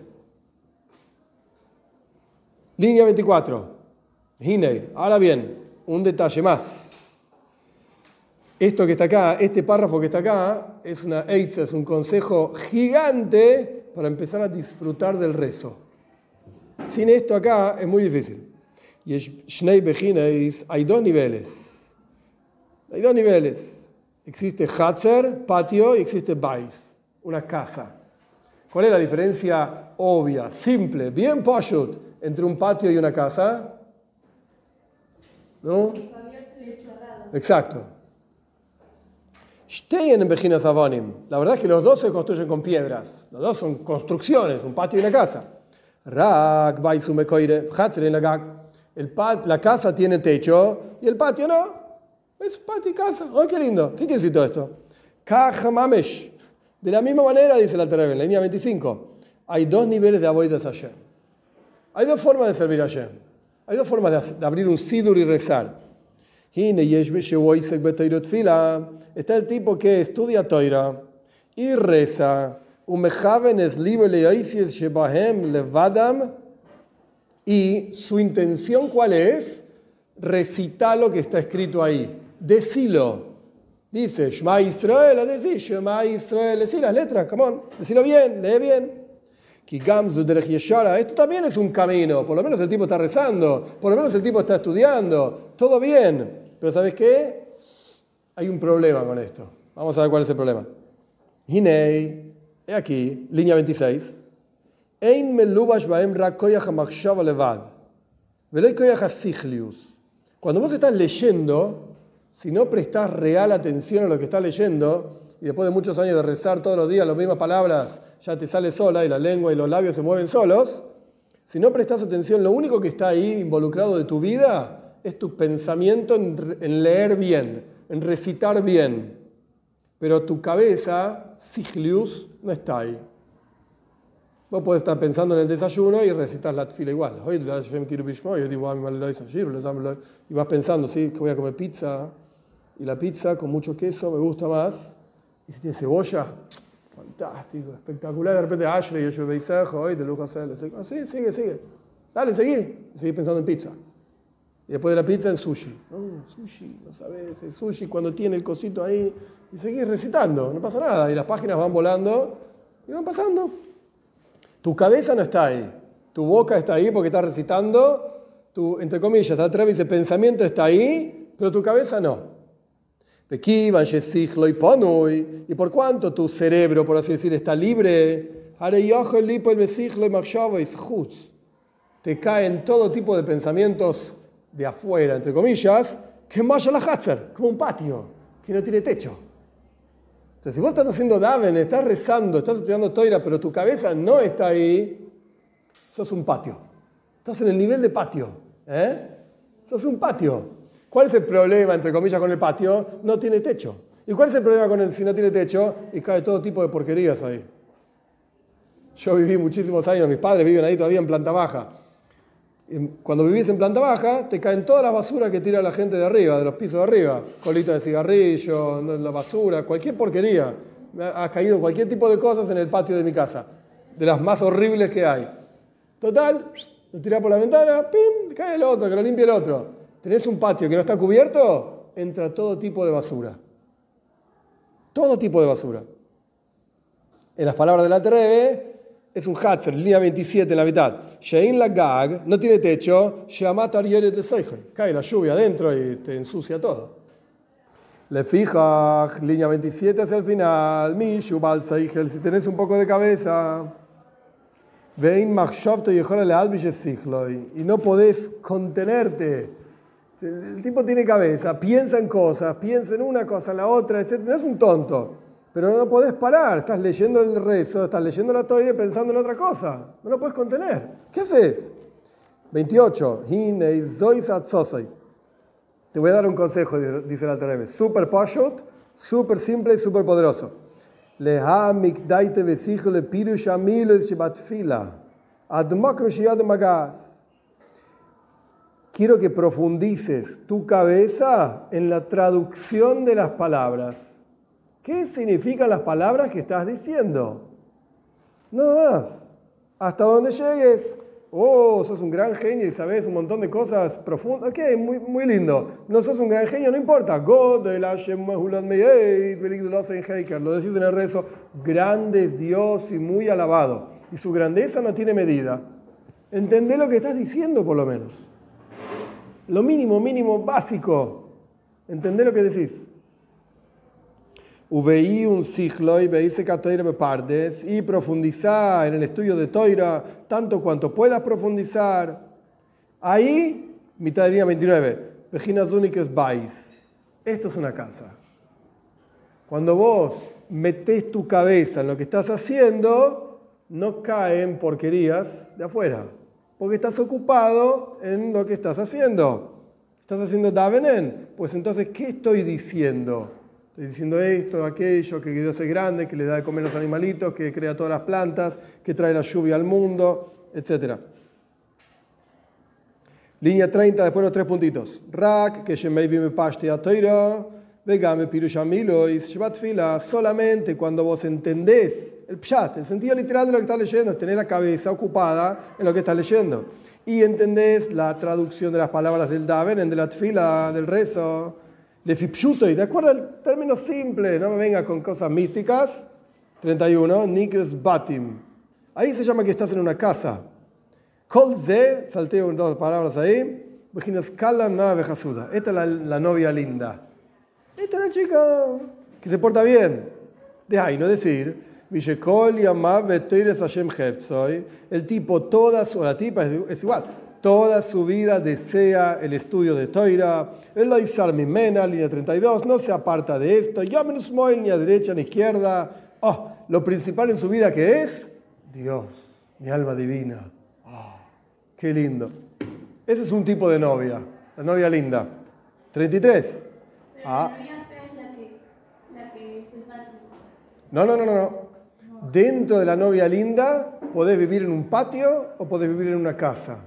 Línea veinticuatro. Hinei. Ahora bien, un detalle más. Esto que está acá, este párrafo que está acá, es una eitz, es un consejo gigante para empezar a disfrutar del rezo. Sin esto acá es muy difícil. Y Shnei Bejineis, hay dos niveles. Hay dos niveles. Existe Hatzer, patio, y existe Bais, una casa. ¿Cuál es la diferencia obvia, simple, bien poshut, entre un patio y una casa? ¿No? Exacto. La verdad es que los dos se construyen con piedras. Los dos son construcciones, un patio y una casa. El pat, la casa tiene techo y el patio no. Es patio y casa. ¡Ay, qué lindo! ¿Qué quiere decir todo esto? De la misma manera, dice el Alter Rebbe en la línea veinticinco, hay dos niveles de avodas Hashem. Hay dos formas de servir a Hashem. Hay dos formas de, de abrir un sidur y rezar. Está el tipo que estudia Toira y reza. Y su intención, ¿cuál es? Recitar lo que está escrito ahí. Decilo. Dice, Shema Israel, decir, Shema Israel, decí las letras, come on, decilo bien, lee bien. Esto también es un camino, por lo menos el tipo está rezando, por lo menos el tipo está estudiando, todo bien. Pero ¿sabes qué? Hay un problema con esto. Vamos a ver cuál es el problema. Hinei, he aquí, línea veintiséis. Ein melubash baem rak koyach hamachshava levad. Veloy koyach hasichlius. Cuando vos estás leyendo, si no prestás real atención a lo que estás leyendo, y después de muchos años de rezar todos los días las mismas palabras, ya te sale sola y la lengua y los labios se mueven solos, si no prestás atención, lo único que está ahí involucrado de tu vida es tu pensamiento en, en leer bien, en recitar bien. Pero tu cabeza, sichlius, no está ahí. Vos podés estar pensando en el desayuno y recitas la tefila igual. Y vas pensando, sí, que voy a comer pizza. Y la pizza con mucho queso me gusta más. Y si tiene cebolla, fantástico, espectacular. De repente, Ashley, yo beisejo, hoy de Lucas. Sí, sigue, sigue. Dale, seguí. Y seguí pensando en pizza. Y después de la pizza, en sushi. Oh, sushi, no sabes, el sushi cuando tiene el cosito ahí. Y seguís recitando, no pasa nada. Y las páginas van volando y van pasando. Tu cabeza no está ahí. Tu boca está ahí porque estás recitando. Tu, entre comillas, a través de pensamiento está ahí, pero tu cabeza no. Y por cuanto tu cerebro, por así decir, está libre, te caen todo tipo de pensamientos de afuera, entre comillas, que más la hatzer, como un patio que no tiene techo. Entonces, si vos estás haciendo daven, estás rezando, estás estudiando toira, pero tu cabeza no está ahí, sos un patio. Estás en el nivel de patio. ¿eh? Sos un patio. ¿Cuál es el problema, entre comillas, con el patio? No tiene techo. ¿Y cuál es el problema con el si no tiene techo? Y cae todo tipo de porquerías ahí. Yo viví muchísimos años, mis padres viven ahí todavía en planta baja. Cuando vivís en planta baja, te caen todas las basuras que tira la gente de arriba, de los pisos de arriba. Colita de cigarrillo, la basura, cualquier porquería. Ha caído cualquier tipo de cosas en el patio de mi casa. De las más horribles que hay. Total, lo tirás por la ventana, ¡pim! Cae el otro, que lo limpie el otro. Tenés un patio que no está cubierto, entra todo tipo de basura. Todo tipo de basura. En las palabras del Alter Rebbe, es un Hatzer, línea veintisiete en la mitad. Shein la gag, no tiene techo, Sheamat Arieret de Seichel. Cae la lluvia adentro y te ensucia todo. Le fija, línea veintisiete hacia el final. Mishu Bal Seichel, si tenés un poco de cabeza. Vein Machshavto y y no podés contenerte. El tipo tiene cabeza, piensa en cosas, piensa en una cosa, en la otra, etcétera. No es un tonto. Pero no podés parar, estás leyendo el rezo, estás leyendo la Torah y pensando en otra cosa. No lo puedes contener. ¿Qué haces? veintiocho. Te voy a dar un consejo, dice la Torah. Súper pashut, súper simple y súper poderoso. Quiero que profundices tu cabeza en la traducción de las palabras. ¿Qué significan las palabras que estás diciendo? Nada más. Hasta donde llegues. Oh, sos un gran genio y sabes un montón de cosas profundas. Ok, muy, muy lindo. No sos un gran genio, no importa. Lo decís en el rezo. Grande es Dios y muy alabado. Y su grandeza no tiene medida. Entendé lo que estás diciendo, por lo menos. Lo mínimo, mínimo, básico. Entendé lo que decís. Uveí un siglo y veí pardes y profundizar en el estudio de Toira tanto cuanto puedas profundizar. Ahí, mitad de línea veintinueve, Vejinas únicas vais. Esto es una casa. Cuando vos metés tu cabeza en lo que estás haciendo, no caen porquerías de afuera, porque estás ocupado en lo que estás haciendo. ¿Estás haciendo davenen? Pues entonces, ¿qué estoy diciendo? Estoy diciendo esto, aquello, que Dios es grande, que le da de comer a los animalitos, que crea todas las plantas, que trae la lluvia al mundo, etcétera. Línea treinta, después los tres puntitos. Rak, que shemei vime pashti atoira, vegame pirushamilo y shvat fila. Solamente cuando vos entendés el pshat, el sentido literal de lo que estás leyendo, es tener la cabeza ocupada en lo que estás leyendo. Y entendés la traducción de las palabras del daven, de la tfila, del rezo. Le fipshuto, y de acuerdo al término simple, no me venga con cosas místicas. treinta y uno, nikres batim. Ahí se llama que estás en una casa. Kol ze, salteo dos palabras ahí. Vejinas kala na vejasuda. Esta es la, la novia linda. Esta es la chica que se porta bien. De ahí, no decir, Vishekol yamav beteires Hashem Heftzoy. El tipo, toda su, la tipa es, es igual. Toda su vida desea el estudio de Toira. El Loizar Mimena, línea treinta y dos, no se aparta de esto. Yo menos moil ni a derecha ni a izquierda. Oh, lo principal en su vida que es Dios, mi alma divina. Oh, qué lindo. Ese es un tipo de novia, la novia linda. treinta y tres. Ah. La novia fea es la que, la que se va. No, no, no, no. dentro de la novia linda, podés vivir en un patio o podés vivir en una casa.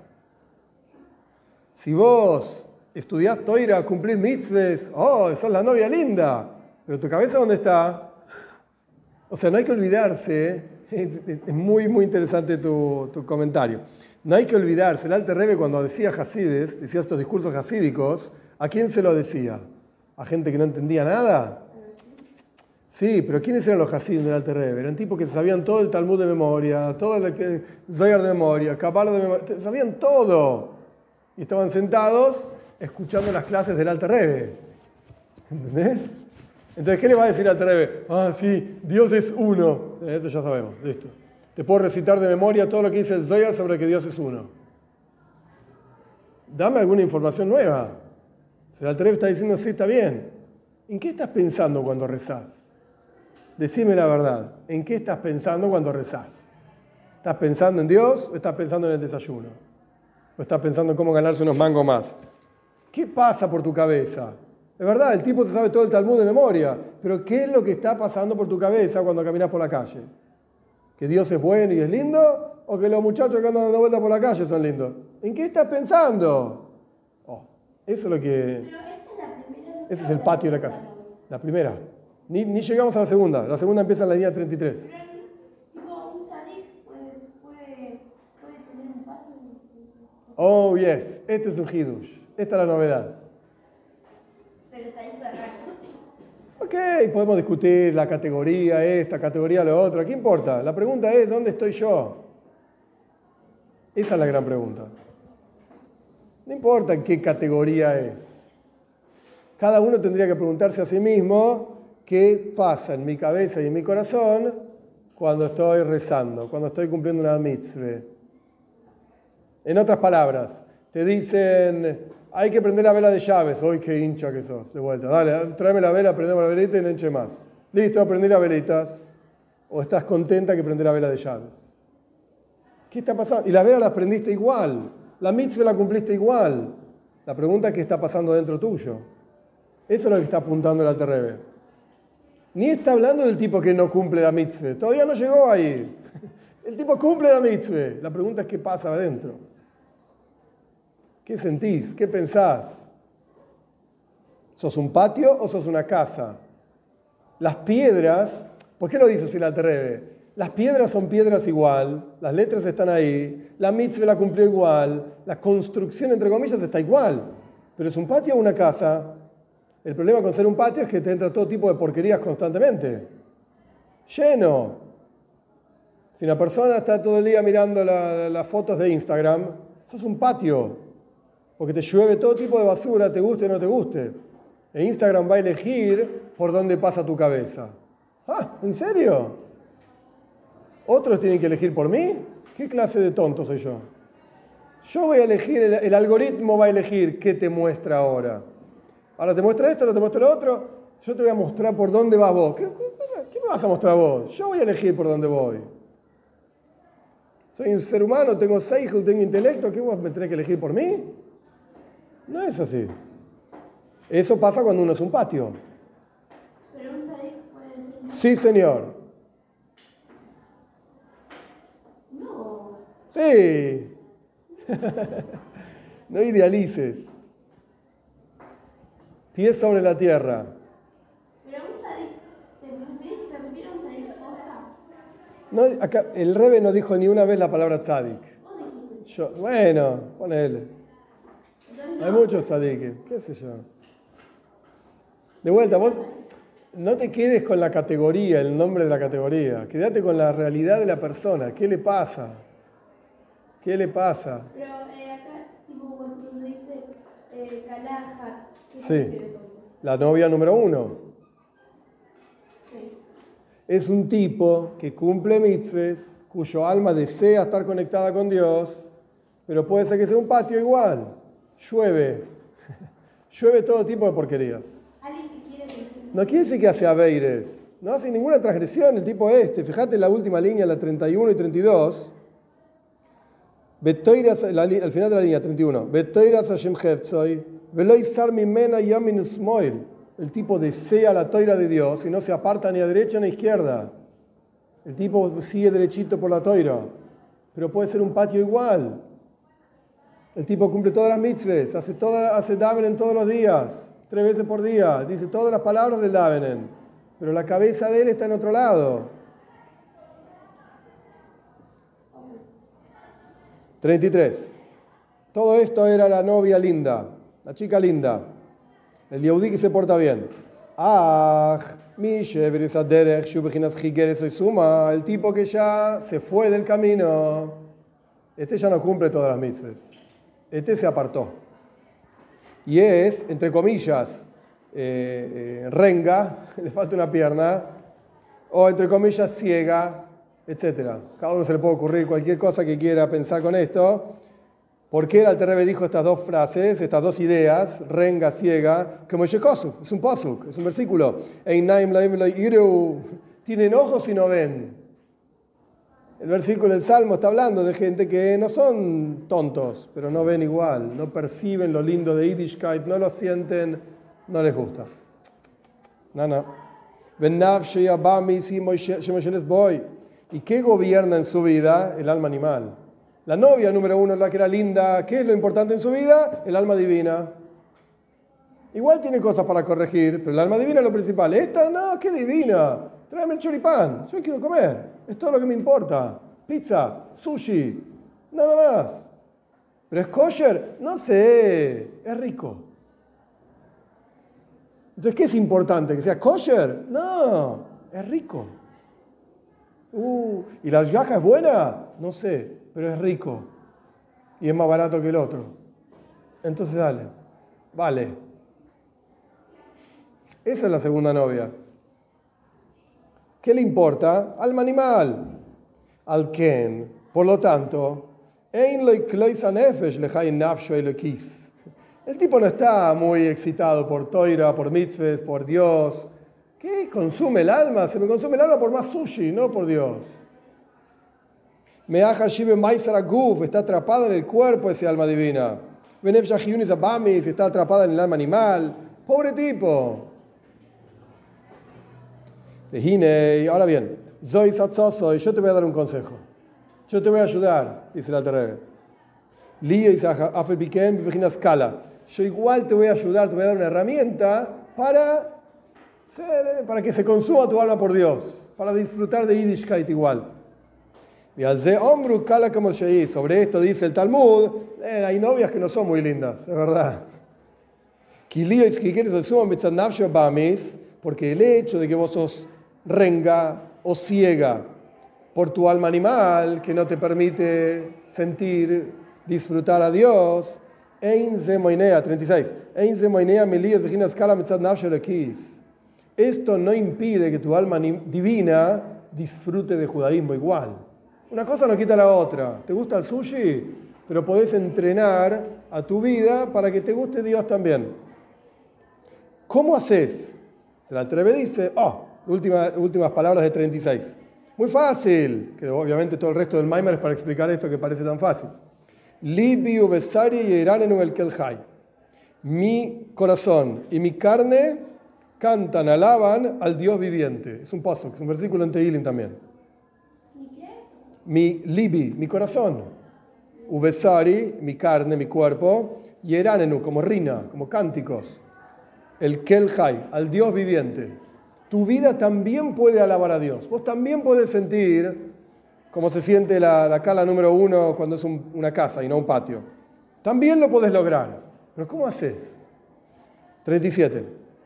Si vos estudiás Toira, cumplir mitzvahs, oh, sos la novia linda, pero tu cabeza ¿dónde está? O sea, no hay que olvidarse, es, es muy, muy interesante tu, tu comentario. No hay que olvidarse, el Alter Rebbe cuando decía Hasides, decía estos discursos hasídicos, ¿a quién se lo decía? ¿A gente que no entendía nada? Sí, pero ¿quiénes eran los Hasidim del Alter Rebbe? Eran tipos que sabían todo el Talmud de memoria, todo el Zohar de memoria, Kabbalah de memoria, sabían todo. Y estaban sentados escuchando las clases del Alter Rebbe. ¿Entendés? Entonces, ¿qué le va a decir al Alter Rebbe? Ah, sí, Dios es uno. Eso ya sabemos, listo. Te puedo recitar de memoria todo lo que dice el Zohar sobre que Dios es uno. Dame alguna información nueva. El Alter Rebbe está diciendo, sí, está bien. ¿En qué estás pensando cuando rezás? Decime la verdad. ¿En qué estás pensando cuando rezás? ¿Estás pensando en Dios o estás pensando en el desayuno? ¿O estás pensando en cómo ganarse unos mangos más? ¿Qué pasa por tu cabeza? Es verdad, el tipo se sabe todo el Talmud de memoria, pero ¿qué es lo que está pasando por tu cabeza cuando caminas por la calle? ¿Que Dios es bueno y es lindo? ¿O que los muchachos que andan dando vueltas por la calle son lindos? ¿En qué estás pensando? Oh, eso es lo que... Ese es el patio de la casa. La primera. Ni, ni llegamos a la segunda. La segunda empieza en la línea treinta y tres. Oh, yes. Este es un hidush. Esta es la novedad. Ok, podemos discutir la categoría esta, categoría lo otro. ¿Qué importa? La pregunta es, ¿dónde estoy yo? Esa es la gran pregunta. No importa en qué categoría es. Cada uno tendría que preguntarse a sí mismo qué pasa en mi cabeza y en mi corazón cuando estoy rezando, cuando estoy cumpliendo una mitzvah. En otras palabras, te dicen, hay que prender la vela de llaves. ¡Ay, qué hincha que sos! De vuelta, dale, tráeme la vela, prendemos la velita y no hinche más. Listo, prendí las velitas. ¿O estás contenta que prendí la vela de llaves? ¿Qué está pasando? Y las velas las prendiste igual. La mitzvah la cumpliste igual. La pregunta es qué está pasando dentro tuyo. Eso es lo que está apuntando el Alter Rebbe. Ni está hablando del tipo que no cumple la mitzvah. Todavía no llegó ahí. El tipo cumple la mitzvah. La pregunta es qué pasa adentro. ¿Qué sentís? ¿Qué pensás? ¿Sos un patio o sos una casa? Las piedras, ¿por qué lo dice así el Alter Rebbe? Las piedras son piedras igual, las letras están ahí, la mitzvah la cumplió igual, la construcción, entre comillas, está igual. Pero ¿es un patio o una casa? El problema con ser un patio es que te entra todo tipo de porquerías constantemente. Lleno. Si una persona está todo el día mirando las la fotos de Instagram, sos un patio. Porque te llueve todo tipo de basura, te guste o no te guste. E Instagram va a elegir por dónde pasa tu cabeza. Ah, ¿en serio? ¿Otros tienen que elegir por mí? ¿Qué clase de tonto soy yo? Yo voy a elegir, el, el algoritmo va a elegir qué te muestra ahora. Ahora te muestra esto, ahora te muestra lo otro. Yo te voy a mostrar por dónde vas vos. ¿Qué, qué, qué me vas a mostrar vos? Yo voy a elegir por dónde voy. Soy un ser humano, tengo seichel, tengo intelecto. ¿Qué vos me tenés que elegir por mí? No es así. Eso pasa cuando uno es un patio. Pero un tzadik puede ser... Sí, señor. No. Sí. No idealices. Pies sobre la tierra. Pero un tzadik, ¿se refiere a un tzadik posta? No, acá, el Rebbe no dijo ni una vez la palabra tzadik. Vos dijiste. Yo, bueno, ponele. Entonces, Hay no. muchos tzadikim, qué sé yo. De vuelta, vos no te quedes con la categoría, el nombre de la categoría. Quédate con la realidad de la persona. ¿Qué le pasa? ¿Qué le pasa? Pero eh, acá, tipo, cuando dice eh, Kalaja, ¿qué Sí. se refiere con eso? La novia número uno. Sí. Es un tipo que cumple mitzvahs, cuyo alma desea estar conectada con Dios, pero puede ser que sea un patio igual. Llueve. Llueve todo tipo de porquerías. Alguien que quiere que... No quiere decir que hace aveires. No hace ninguna transgresión el tipo este. Fíjate en la última línea, la treinta y uno y treinta y dos. Betoiras, la, al final de la línea treinta y uno. Betoiras Hashem Heftzoi, Veloi Sar Mimena Yaminus Moil. El tipo desea la toira de Dios y no se aparta ni a derecha ni a izquierda. El tipo sigue derechito por la toira, pero puede ser un patio igual. El tipo cumple todas las mitzvahs, hace, toda, hace davenen todos los días, tres veces por día, dice todas las palabras del davenen, pero la cabeza de él está en otro lado. treinta y tres. Todo esto era la novia linda, la chica linda, el yehudí que se porta bien. Ah, el tipo que ya se fue del camino, este ya no cumple todas las mitzvahs, este se apartó. Y es, entre comillas, eh, eh, renga, le falta una pierna, o entre comillas ciega, etcétera. Cada uno se le puede ocurrir cualquier cosa que quiera pensar con esto. ¿Por qué el Alter Rebbe dijo estas dos frases, estas dos ideas, renga, ciega? Como es un pasuk, es un versículo. Tienen ojos y no ven. El versículo del Salmo está hablando de gente que no son tontos, pero no ven igual, no perciben lo lindo de Yiddishkeit, no lo sienten, no les gusta. No, no. ¿Y qué gobierna en su vida? El alma animal. La novia número uno es la que era linda. ¿Qué es lo importante en su vida? El alma divina. Igual tiene cosas para corregir, pero el alma divina es lo principal. Esta, no, qué divina. Tráeme el choripán. Yo quiero comer. Es todo lo que me importa. Pizza, sushi, nada más. ¿Pero es kosher? No sé. Es rico. Entonces, ¿qué es importante? ¿Que sea kosher? No. Es rico. Uh, ¿Y la yaja es buena? No sé, pero es rico. Y es más barato que el otro. Entonces dale, vale. Esa es la segunda novia. ¿Qué le importa? Alma animal. Al Ken. Por lo tanto, el tipo no está muy excitado por Toira, por mitzvahs, por Dios. ¿Qué? ¿Consume el alma? Se me consume el alma por más sushi, no por Dios. Meaja Shibe Maisara Guf, está atrapada en el cuerpo ese alma divina. Benef Shahiyunis Abamis, está atrapada en el alma animal. Pobre tipo. Ahora bien, Zoy Satzosoy, yo te voy a dar un consejo. Yo te voy a ayudar, dice el Alter Rebbe. Lío y Afel Piken, Virginia Scala. Yo igual te voy a ayudar, te voy a dar una herramienta para. Para que se consuma tu alma por Dios, para disfrutar de Yiddishkeit igual. Y al ze hombru kala como shei, sobre esto dice el Talmud, eh, hay novias que no son muy lindas, es verdad. Porque el hecho de que vos sos renga o ciega por tu alma animal, que no te permite sentir, disfrutar a Dios, ein ze moinea, treinta y seis, ein ze moinea milías de ginas kala mitzad nafsho lekis. Esto no impide que tu alma divina disfrute de judaísmo igual. Una cosa no quita la otra. ¿Te gusta el sushi? Pero podés entrenar a tu vida para que te guste Dios también. ¿Cómo haces? El Alter Rebbe dice, oh, última, últimas palabras de treinta y seis. Muy fácil, que obviamente todo el resto del Maimer es para explicar esto que parece tan fácil. Libi ubesari yeranenu el kelhai. Mi corazón y mi carne cantan, alaban al Dios viviente. Es un pasuk, es un versículo en Tehillim también. ¿Mi qué? Mi libi, mi corazón. Ubesari, mi carne, mi cuerpo. Yeranenu, como rina, como cánticos. El Kelhai, al Dios viviente. Tu vida también puede alabar a Dios. Vos también podés sentir como se siente la, la cala número uno cuando es un, una casa y no un patio. También lo podés lograr. Pero ¿cómo haces? treinta y siete.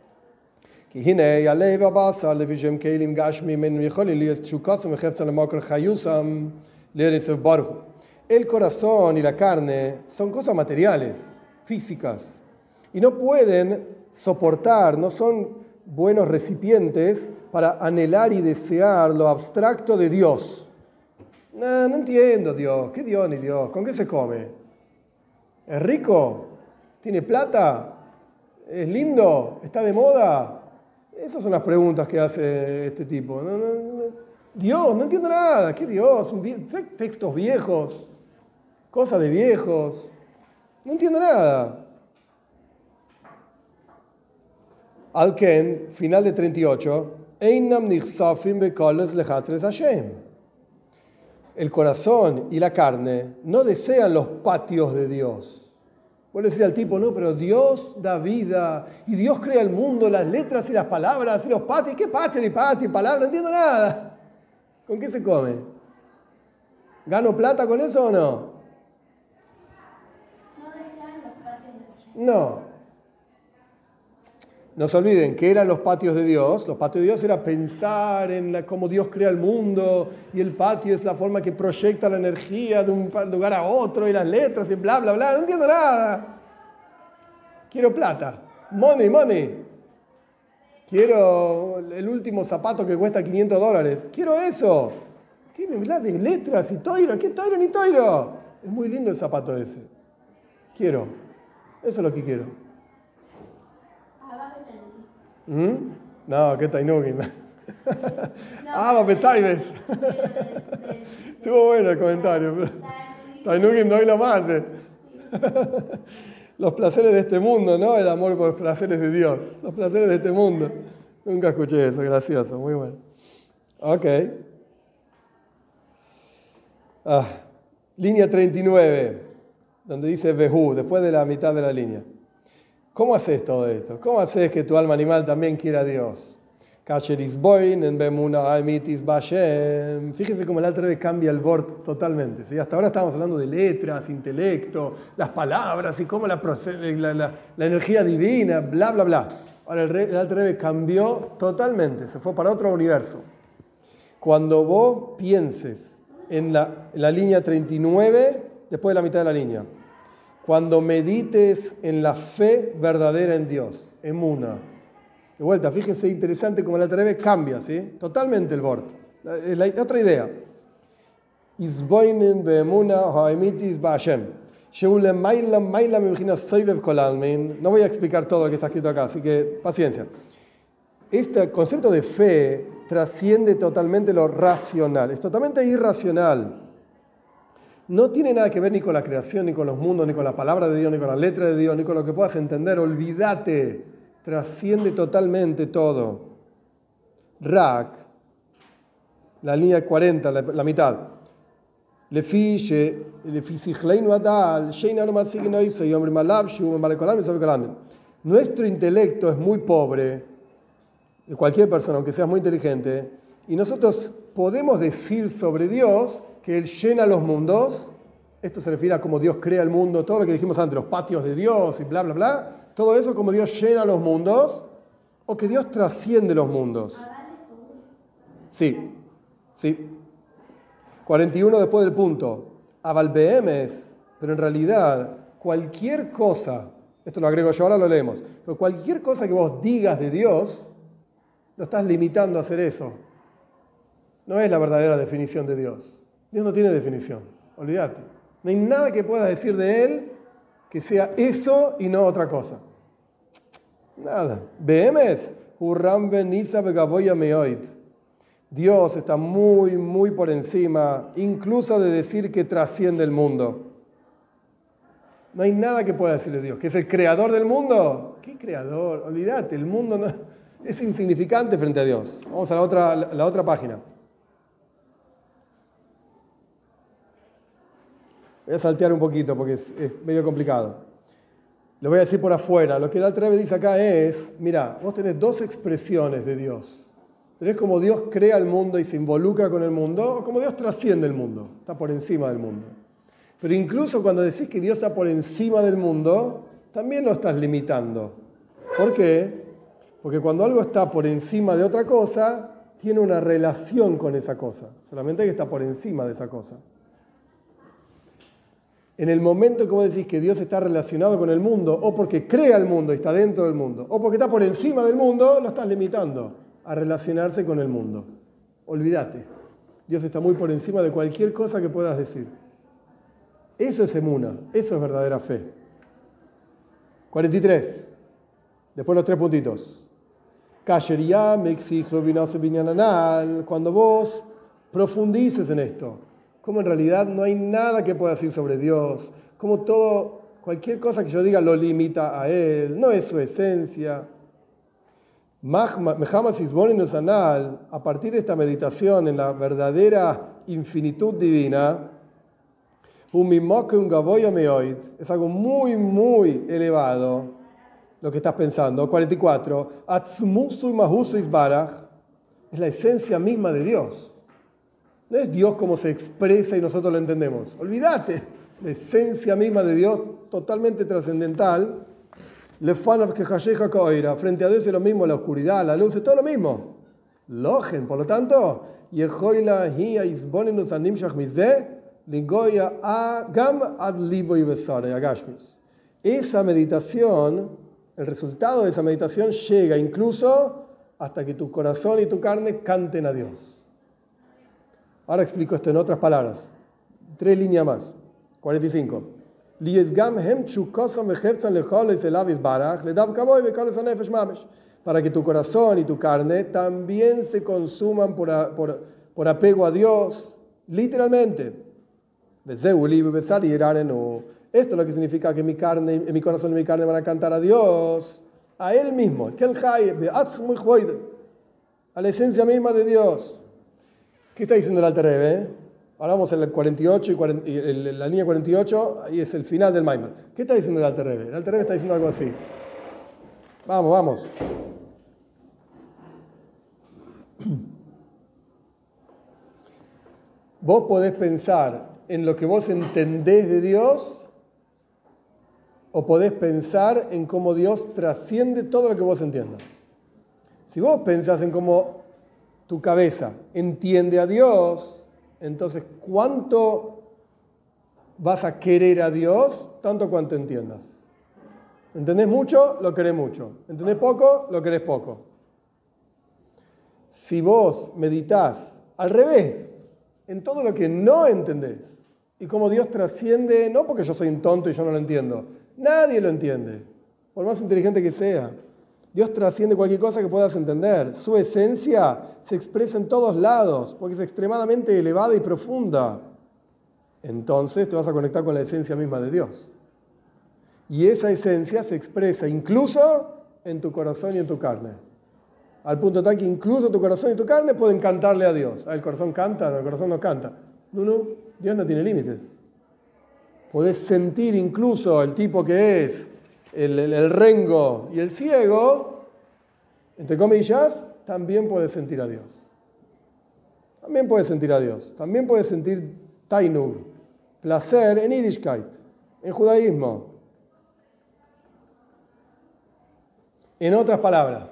El corazón y la carne son cosas materiales, físicas, y no pueden soportar, no son buenos recipientes para anhelar y desear lo abstracto de Dios. No, no entiendo Dios, ¿qué Dios ni Dios? ¿Con qué se come? ¿Es rico? ¿Tiene plata? ¿Es lindo? ¿Está de moda? Esas son las preguntas que hace este tipo. No, no, no. Dios, no entiendo nada. ¿Qué Dios? Textos viejos, cosas de viejos. No entiendo nada. Al-Ken, final de treinta y ocho. Einam nichsafim bekolos lechatzres Hashem. El corazón y la carne no desean los patios de Dios. Vos le decís al tipo, no, pero Dios da vida y Dios crea el mundo, las letras y las palabras y los patios. ¿Qué patio ni patio y palabras? No entiendo nada. ¿Con qué se come? ¿Gano plata con eso o no? No desean los patios de Hashem. No. No se olviden que eran los patios de Dios. Los patios de Dios era pensar en la, cómo Dios crea el mundo y el patio es la forma que proyecta la energía de un lugar a otro y las letras y bla, bla, bla. No entiendo nada. Quiero plata. Money, money. Quiero el último zapato que cuesta quinientos dólares. Quiero eso. ¿Qué me hablas de letras y toiro? ¿Qué toiro ni toiro? Es muy lindo el zapato ese. Quiero. Eso es lo que quiero. ¿Mm? No, ¿qué Tainugim? Ah, Bapetaimes. Estuvo bueno el comentario. Pero Tainugim no hay lo más. Eh. Los placeres de este mundo, ¿no? El amor por los placeres de Dios. Los placeres de este mundo. Nunca escuché eso, gracioso, muy bueno. Ok. Ah, línea treinta y nueve, donde dice Behu, después de la mitad de la línea. ¿Cómo haces todo esto? ¿Cómo haces que tu alma animal también quiera a Dios? Fíjese cómo el alter cambia el bord totalmente. ¿Sí? Hasta ahora estábamos hablando de letras, intelecto, las palabras y cómo la, la, la, la energía divina, bla, bla, bla. Ahora el, el alter cambió totalmente, se fue para otro universo. Cuando vos pienses en la, en la línea treinta y nueve, después de la mitad de la línea, cuando medites en la fe verdadera en Dios, emuna. De vuelta, fíjense, interesante como el alter rebbe cambia, ¿sí? Totalmente el bord. La, la, otra idea. Isboinen beemuna haemitis ba'Hashem. No voy a explicar todo lo que está escrito acá, así que paciencia. Este concepto de fe trasciende totalmente lo racional, es totalmente irracional. No tiene nada que ver ni con la creación, ni con los mundos, ni con la palabra de Dios, ni con la letra de Dios, ni con lo que puedas entender. Olvídate, trasciende totalmente todo. Rak, la línea cuarenta, la, la mitad. Nuestro intelecto es muy pobre, de cualquier persona, aunque seas muy inteligente, y nosotros podemos decir sobre Dios que Él llena los mundos. Esto se refiere a cómo Dios crea el mundo, todo lo que dijimos antes, los patios de Dios y bla, bla, bla. Todo eso como Dios llena los mundos, o que Dios trasciende los mundos. Sí, sí. cuarenta y uno después del punto. Aval behemes, pero en realidad cualquier cosa, esto lo agrego yo, ahora lo leemos, pero cualquier cosa que vos digas de Dios, lo estás limitando a hacer eso. No es la verdadera definición de Dios. Dios no tiene definición, olvídate. No hay nada que puedas decir de Él que sea eso y no otra cosa. Nada. Behemes, hurram benisa begaboya meoid. Dios está muy, muy por encima, incluso de decir que trasciende el mundo. No hay nada que pueda decir de Dios. ¿Que es el creador del mundo? ¿Qué creador? Olvídate, el mundo no, es insignificante frente a Dios. Vamos a la otra, la otra página. Voy a saltear un poquito porque es, es medio complicado. Lo voy a decir por afuera. Lo que el alter rebbe dice acá es, mira, vos tenés dos expresiones de Dios. Tenés como Dios crea el mundo y se involucra con el mundo, o como Dios trasciende el mundo, está por encima del mundo. Pero incluso cuando decís que Dios está por encima del mundo, también lo estás limitando. ¿Por qué? Porque cuando algo está por encima de otra cosa, tiene una relación con esa cosa. Solamente que está por encima de esa cosa. En el momento que vos decís que Dios está relacionado con el mundo, o porque crea el mundo y está dentro del mundo, o porque está por encima del mundo, lo estás limitando a relacionarse con el mundo. Olvídate. Dios está muy por encima de cualquier cosa que puedas decir. Eso es emuna, eso es verdadera fe. cuarenta y tres. Después los tres puntitos. Cuando vos profundices en esto, como en realidad no hay nada que pueda decir sobre Dios, como todo, cualquier cosa que yo diga lo limita a Él, no es su esencia. Mehamas Isboninus Anal, a partir de esta meditación en la verdadera infinitud divina, es algo muy, muy elevado lo que estás pensando. cuarenta y cuatro. Es la esencia misma de Dios. No es Dios como se expresa y nosotros lo entendemos. Olvídate. La esencia misma de Dios, totalmente trascendental. Frente a Dios es lo mismo, la oscuridad, la luz, es todo lo mismo. Logen, por lo tanto, esa meditación, el resultado de esa meditación llega incluso hasta que tu corazón y tu carne canten a Dios. Ahora explico esto en otras palabras. Tres líneas más. cuarenta y cinco. Para que tu corazón y tu carne también se consuman por, a, por, por apego a Dios, literalmente. Esto es lo que significa que mi, carne, mi corazón y mi carne van a cantar a Dios, a Él mismo, a la esencia misma de Dios. ¿Qué está diciendo el Alter Rebbe? Ahora vamos en el cuarenta y ocho y, cuarenta, y el, la línea cuarenta y ocho, ahí es el final del Maimer. ¿Qué está diciendo el Alter Rebbe? El Alter Rebbe está diciendo algo así. Vamos, vamos. Vos podés pensar en lo que vos entendés de Dios o podés pensar en cómo Dios trasciende todo lo que vos entiendas. Si vos pensás en cómo tu cabeza entiende a Dios, entonces, ¿cuánto vas a querer a Dios? Tanto cuanto entiendas. ¿Entendés mucho? Lo querés mucho. ¿Entendés poco? Lo querés poco. Si vos meditas al revés, en todo lo que no entendés, y cómo Dios trasciende, no porque yo soy un tonto y yo no lo entiendo, nadie lo entiende, por más inteligente que sea. Dios trasciende cualquier cosa que puedas entender. Su esencia se expresa en todos lados, porque es extremadamente elevada y profunda. Entonces te vas a conectar con la esencia misma de Dios. Y esa esencia se expresa incluso en tu corazón y en tu carne. Al punto tal que incluso tu corazón y tu carne pueden cantarle a Dios. El corazón canta, no, el corazón no canta. No, no, Dios no tiene límites. Podés sentir incluso el tipo que es El, el, el rengo y el ciego, entre comillas, también puede sentir a Dios. También puede sentir a Dios. También puede sentir tainug, placer en Yiddishkeit, en judaísmo. En otras palabras,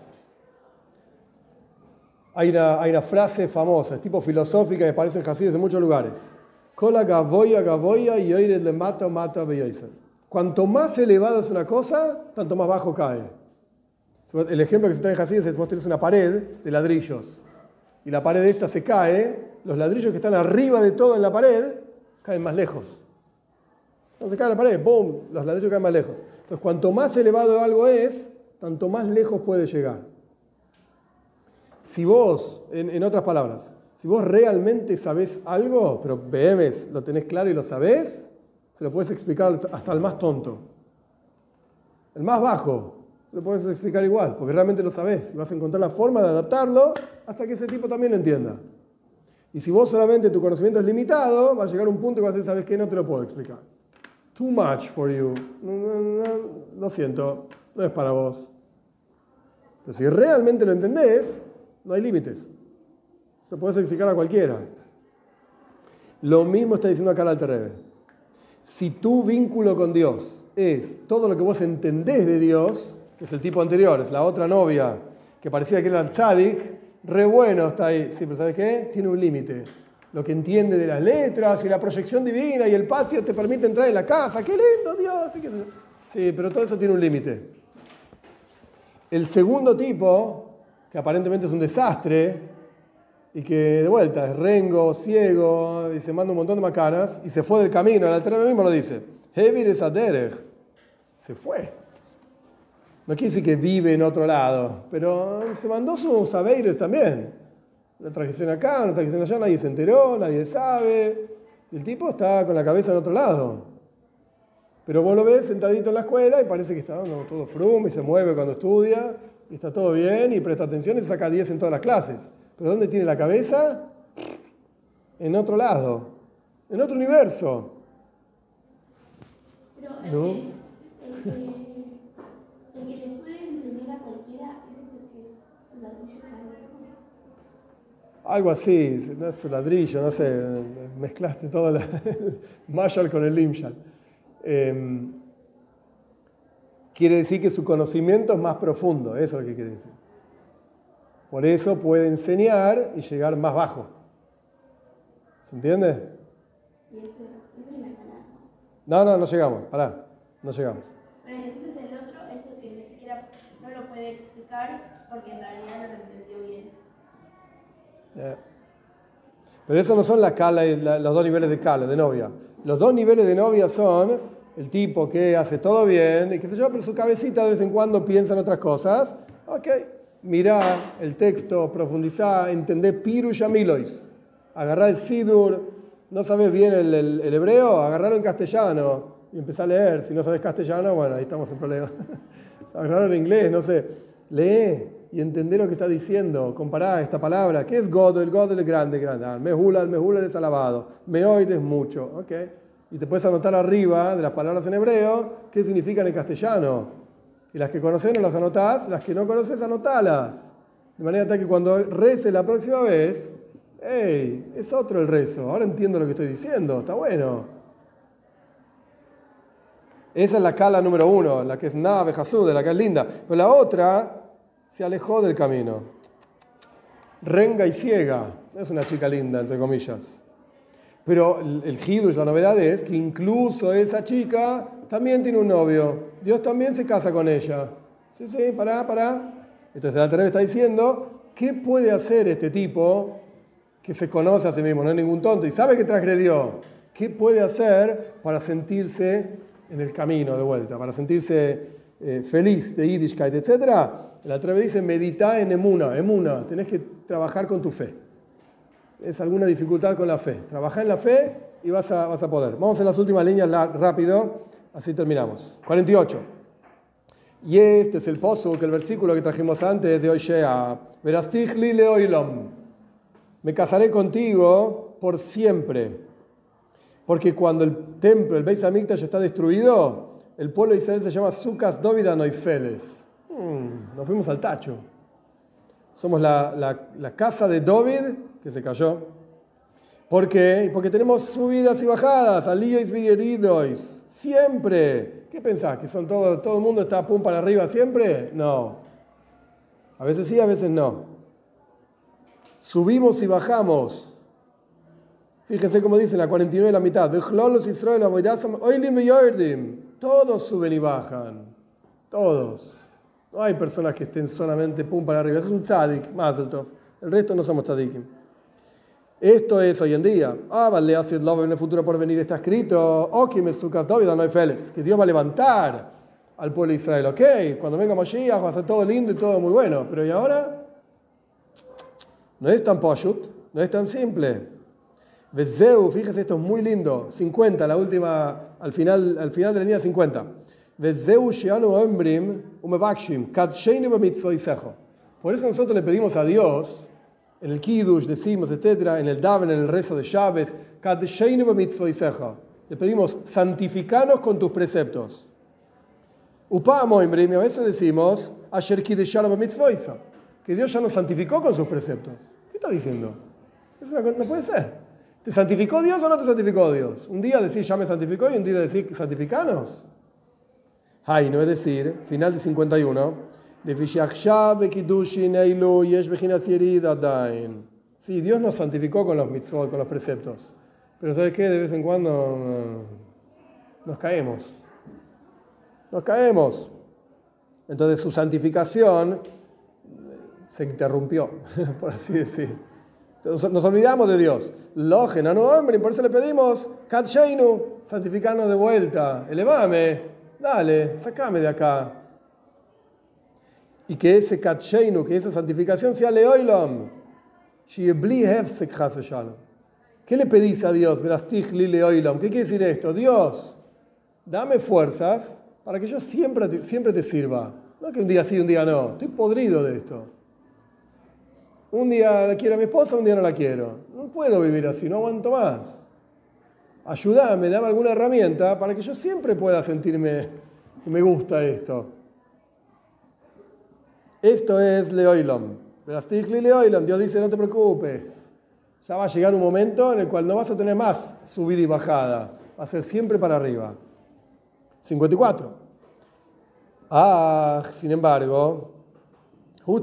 hay una, hay una frase famosa, es tipo filosófica, que aparece en Hasidus en muchos lugares. Kola gavoya gavoya y oired le mata mata beyoiser. Cuanto más elevado es una cosa, tanto más bajo cae. El ejemplo que se está en Hasidus es que vos tenés una pared de ladrillos y la pared esta se cae, los ladrillos que están arriba de todo en la pared caen más lejos. Cuando se cae la pared, ¡boom!, los ladrillos caen más lejos. Entonces, cuanto más elevado algo es, tanto más lejos puede llegar. Si vos, en, en otras palabras, si vos realmente sabés algo, pero vehemes, lo tenés claro y lo sabés, se lo puedes explicar hasta el más tonto. El más bajo, lo puedes explicar igual, porque realmente lo sabés. Y vas a encontrar la forma de adaptarlo hasta que ese tipo también lo entienda. Y si vos solamente tu conocimiento es limitado, va a llegar un punto que vas a decir, ¿sabes qué? No te lo puedo explicar. Too much for you. No, no, no, lo siento, no es para vos. Pero si realmente lo entendés, no hay límites. Se puede explicar a cualquiera. Lo mismo está diciendo acá el Alter Rebbe. Si tu vínculo con Dios es todo lo que vos entendés de Dios, que es el tipo anterior, es la otra novia, que parecía que era el tzadik, re bueno está ahí. Sí, pero ¿sabes qué? Tiene un límite. Lo que entiende de las letras y la proyección divina y el patio te permite entrar en la casa. ¡Qué lindo, Dios! Sí, pero todo eso tiene un límite. El segundo tipo, que aparentemente es un desastre, y que de vuelta es rengo, ciego, y se manda un montón de macanas, y se fue del camino, el Alter Rebbe mismo lo dice, Hevir es aderech, se fue. No quiere decir que vive en otro lado, pero se mandó sus sabeires también. Una trajección acá, una trajección allá, nadie se enteró, nadie sabe, y el tipo está con la cabeza en otro lado. Pero vos lo ves sentadito en la escuela y parece que está no, todo frum y se mueve cuando estudia, y está todo bien y presta atención y saca diez en todas las clases. ¿Pero dónde tiene la cabeza? En otro lado, en otro universo. Pero el, ¿No? que, el, que, el que le puede enseñar a cualquiera, ese es el que es un ladrillo grande. Algo así, no es un ladrillo, no sé, mezclaste todo el Mashal con el Limshal. Eh, quiere decir que su conocimiento es más profundo, eso es lo que quiere decir. Por eso puede enseñar y llegar más bajo. ¿Se entiende? Y ese, ese es la canasta. No, no, no llegamos, pará, no llegamos. Pero entonces el otro es el que ni siquiera no lo puede explicar porque en realidad no lo entendió bien. Eh. Pero eso no son la cala y la, los dos niveles de cala, de novia. Los dos niveles de novia son el tipo que hace todo bien y qué sé yo, pero su cabecita de vez en cuando piensa en otras cosas. Ok, mirá el texto, profundizá, entendé Pirush Amilois. Agarrá el Sidur, no sabes bien el, el, el hebreo, agarrarlo en castellano y empezá a leer. Si no sabes castellano, bueno, ahí estamos en problema. Agarrarlo en inglés, no sé. Lee y entender lo que está diciendo. Compará esta palabra. ¿Qué es God? El God es grande, grande. Ah, mehula, el mehula es alabado. Meoid es mucho. Okay. Y te puedes anotar arriba de las palabras en hebreo qué significan en castellano. Y las que conoces no las anotás, las que no conoces anotalas. De manera tal que cuando reces la próxima vez, hey, es otro el rezo. Ahora entiendo lo que estoy diciendo. Está bueno. Esa es la cala número uno, la que es Nave Jasú, de la que es linda. Pero la otra se alejó del camino. Renga y ciega. Es una chica linda, entre comillas. Pero el, el hidush, la novedad es que incluso esa chica también tiene un novio. Dios también se casa con ella. Sí, sí, pará, pará. Entonces la Torá está diciendo, ¿qué puede hacer este tipo que se conoce a sí mismo, no es ningún tonto y sabe que transgredió? ¿Qué puede hacer para sentirse en el camino de vuelta, para sentirse eh, feliz de Yiddishkeit, etcétera? La Torá dice, medita en emuna, emuna, tenés que trabajar con tu fe. Es alguna dificultad con la fe. Trabaja en la fe y vas a, vas a poder. Vamos en las últimas líneas la, rápido, así terminamos. cuarenta y ocho. Y este es el pozo, que el versículo que trajimos antes de Oshea. Verastich li leoilom. Me casaré contigo por siempre. Porque cuando el templo, el Beis Hamikdash está destruido, el pueblo de Israel se llama Sukas David Anoifeles. Hmm, nos fuimos al tacho. Somos la, la, la casa de David que se cayó. ¿Por qué? Porque tenemos subidas y bajadas, alíos y heridos, siempre. ¿Qué pensás? ¿Que son todo, todo el mundo está pum para arriba siempre? No. A veces sí, a veces no. Subimos y bajamos. Fíjese cómo dice en la cuarenta y nueve, la mitad. Todos suben y bajan. Todos. No hay personas que estén solamente pum para arriba. Eso es un tzadik, Mazel Tov. El resto no somos tzadikim. Esto es hoy en día. Ah, vale, así es en el futuro por venir está escrito. Que Dios va a levantar al pueblo de Israel. Ok, cuando venga Moshiach va a ser todo lindo y todo muy bueno. Pero ¿y ahora? No es tan poshut, no es tan simple. Vezeu, fíjese, esto es muy lindo. cincuenta, la última, al final, al final de la línea cincuenta. Vezeu sheanu ombrim umevakshim kadsheinu b'mitzvoisecho. Por eso nosotros le pedimos a Dios, en el Kiddush decimos, etcétera, en el Daven, en el rezo de Shabes, kadsheinu b'mitzvoisecho. Le pedimos, santificanos con tus preceptos. Upam ombrim, y a veces decimos, asher kiddushanu b'mitzvoisecho, que Dios ya nos santificó con sus preceptos. ¿Qué está diciendo? Eso no puede ser. ¿Te santificó Dios o no te santificó Dios? Un día decir ya me santificó y un día decir santificanos. Hay, no es decir, final de cincuenta y uno. Sí, Dios nos santificó con los mitzvot, con los preceptos. Pero ¿sabes qué? De vez en cuando nos caemos. Nos caemos. Entonces su santificación se interrumpió, por así decir. Entonces, nos olvidamos de Dios. Logen, no hombre, por eso le pedimos, Kadsheinu, santificarnos de vuelta, elevame, dale, sacame de acá. Y que ese Kadsheinu, que esa santificación sea Leoilom. ¿Qué le pedís a Dios? Verastich li Leoilom. ¿Qué quiere decir esto? Dios, dame fuerzas para que yo siempre te, siempre te sirva. No que un día sí, un día no. Estoy podrido de esto. Un día quiero a mi esposa, un día no la quiero. No puedo vivir así, no aguanto más. Ayúdame, dame alguna herramienta para que yo siempre pueda sentirme que me gusta esto. Esto es Leoilam. Leoilam. Dios dice, no te preocupes. Ya va a llegar un momento en el cual no vas a tener más subida y bajada. Va a ser siempre para arriba. cincuenta y cuatro. Ah, sin embargo, vos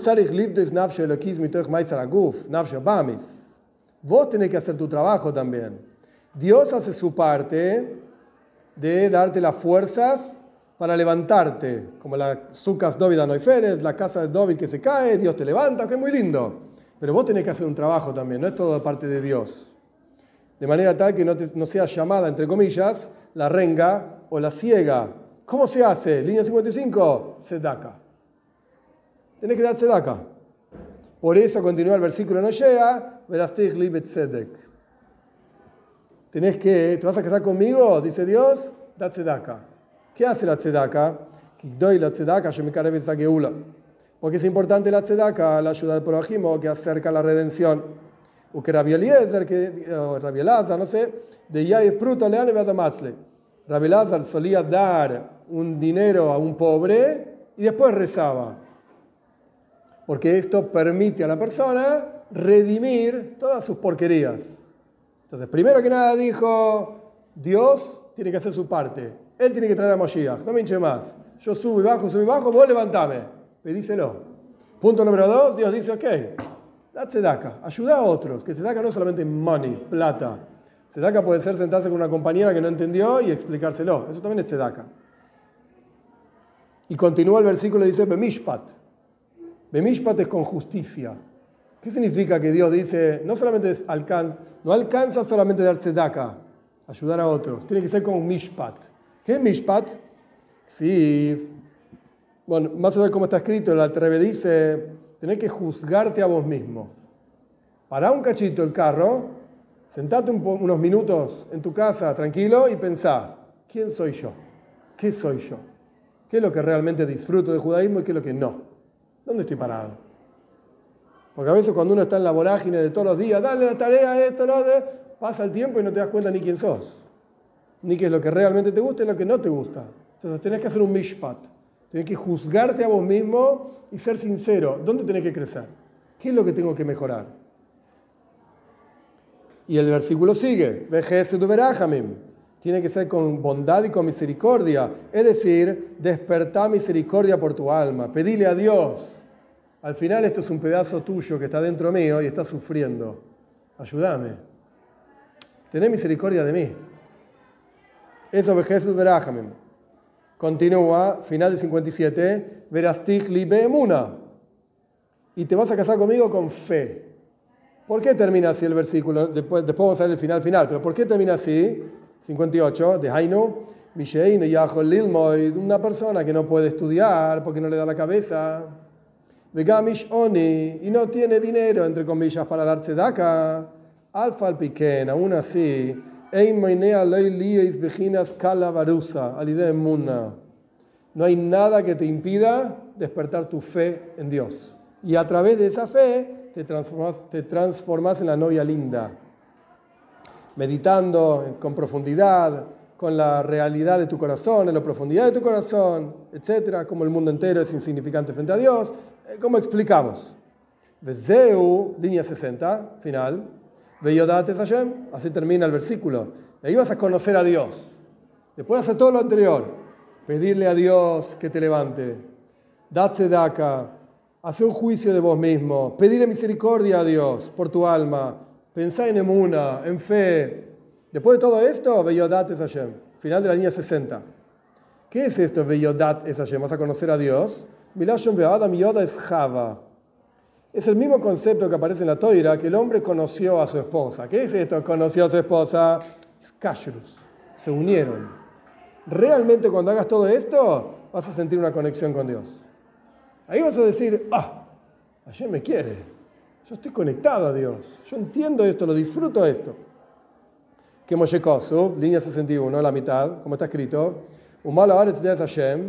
tenés que hacer tu trabajo también. Dios hace su parte de darte las fuerzas para levantarte, como la Sukas David Anoiferes, la casa de David que se cae, Dios te levanta, que es muy lindo. Pero vos tenés que hacer un trabajo también, no es todo parte de Dios. De manera tal que no, te, no sea llamada, entre comillas, la renga o la ciega. ¿Cómo se hace? Línea cincuenta y cinco, Sedaka. Tenés que dar tzedaka. Por eso continúa el versículo no llega, verastich li betzedek. Tenés que, ¿te vas a casar conmigo? Dice Dios, da tzedaka. ¿Qué hace la tzedaka? Kikdoi la tzedaka, yo me cargue esa geula. Porque es importante la tzedaka, la ayuda del prójimo que acerca la redención. O que Rabbi Eliezer, que o Rabbi Elazar, no sé, de Yai Pruto Leane Vadamatzle. Rabbi Elazar solía dar un dinero a un pobre y después rezaba. Porque esto permite a la persona redimir todas sus porquerías. Entonces, primero que nada dijo, Dios tiene que hacer su parte. Él tiene que traer a Moshiach, no me hinche más. Yo subo y bajo, subo y bajo, vos levantame. Pedíselo. Punto número dos, Dios dice, ok, da tzedaka, ayuda a otros. Que tzedaka no es solamente money, plata. Tzedaka puede ser sentarse con una compañera que no entendió y explicárselo. Eso también es tzedaka. Y continúa el versículo y dice, Bemishpat. Bemishpat es con justicia. ¿Qué significa que Dios dice, no solamente es alcanza, no alcanza solamente dar tzedaka, ayudar a otros, tiene que ser con un mishpat? ¿Qué es mishpat? Sí, bueno, más o menos como está escrito, el Alter dice, tenés que juzgarte a vos mismo. Pará un cachito el carro, sentate un po- unos minutos en tu casa tranquilo y pensá, ¿quién soy yo? ¿Qué soy yo? ¿Qué es lo que realmente disfruto del judaísmo y qué es lo que no? ¿Dónde estoy parado? Porque a veces cuando uno está en la vorágine de todos los días, dale la tarea, esto, lo otro, pasa el tiempo y no te das cuenta ni quién sos. Ni qué es lo que realmente te gusta y lo que no te gusta. Entonces tenés que hacer un mishpat. Tenés que juzgarte a vos mismo y ser sincero. ¿Dónde tenés que crecer? ¿Qué es lo que tengo que mejorar? Y el versículo sigue. Vejez tu verajamim. Tiene que ser con bondad y con misericordia. Es decir, despertar misericordia por tu alma. Pedile a Dios. Al final esto es un pedazo tuyo que está dentro mío y está sufriendo. Ayúdame. Tené misericordia de mí. Eso vejez tu verajamim. Continúa, final del cincuenta y siete. Verastich li beemuna. Y te vas a casar conmigo con fe. ¿Por qué termina así el versículo? Después, después vamos a ver el final final. Pero ¿por qué termina así? cincuenta y ocho, de Hainu, Misheinu Yahol Lilmoid, una persona que no puede estudiar porque no le da la cabeza. Vegamish Oni, y no tiene dinero, entre comillas, para dar tzedaka. Alfa al piquen, aún así, Ein Mainea Loi Lies Beginas Kalavarusa, Alide Muna. No hay nada que te impida despertar tu fe en Dios. Y a través de esa fe te transformas, te transformas en la novia linda. Meditando con profundidad, con la realidad de tu corazón, en la profundidad de tu corazón, etcétera, como el mundo entero es insignificante frente a Dios, ¿cómo explicamos? Vezeu, línea sesenta, final, Veyodat es Hashem, así termina el versículo. Ahí vas a conocer a Dios. Después de hacer todo lo anterior, pedirle a Dios que te levante, dat tzedaka, hacer un juicio de vos mismo, pedirle misericordia a Dios por tu alma, pensá en emuna, en fe. Después de todo esto, Veyodat es Hashem. Final de la línea sesenta. ¿Qué es esto, Veyodat es Hashem? Vas a conocer a Dios. Milashon Be'adam Yoda es Java. Es el mismo concepto que aparece en la Toira, que el hombre conoció a su esposa. ¿Qué es esto? Conoció a su esposa. Es Kashrus. Se unieron. Realmente cuando hagas todo esto, vas a sentir una conexión con Dios. Ahí vas a decir, ah, Hashem me quiere. Yo estoy conectado a Dios. Yo entiendo esto, lo disfruto esto. Que Moshe Kosov, línea sesenta y uno, la mitad, como está escrito, Umal haaretz des Hashem,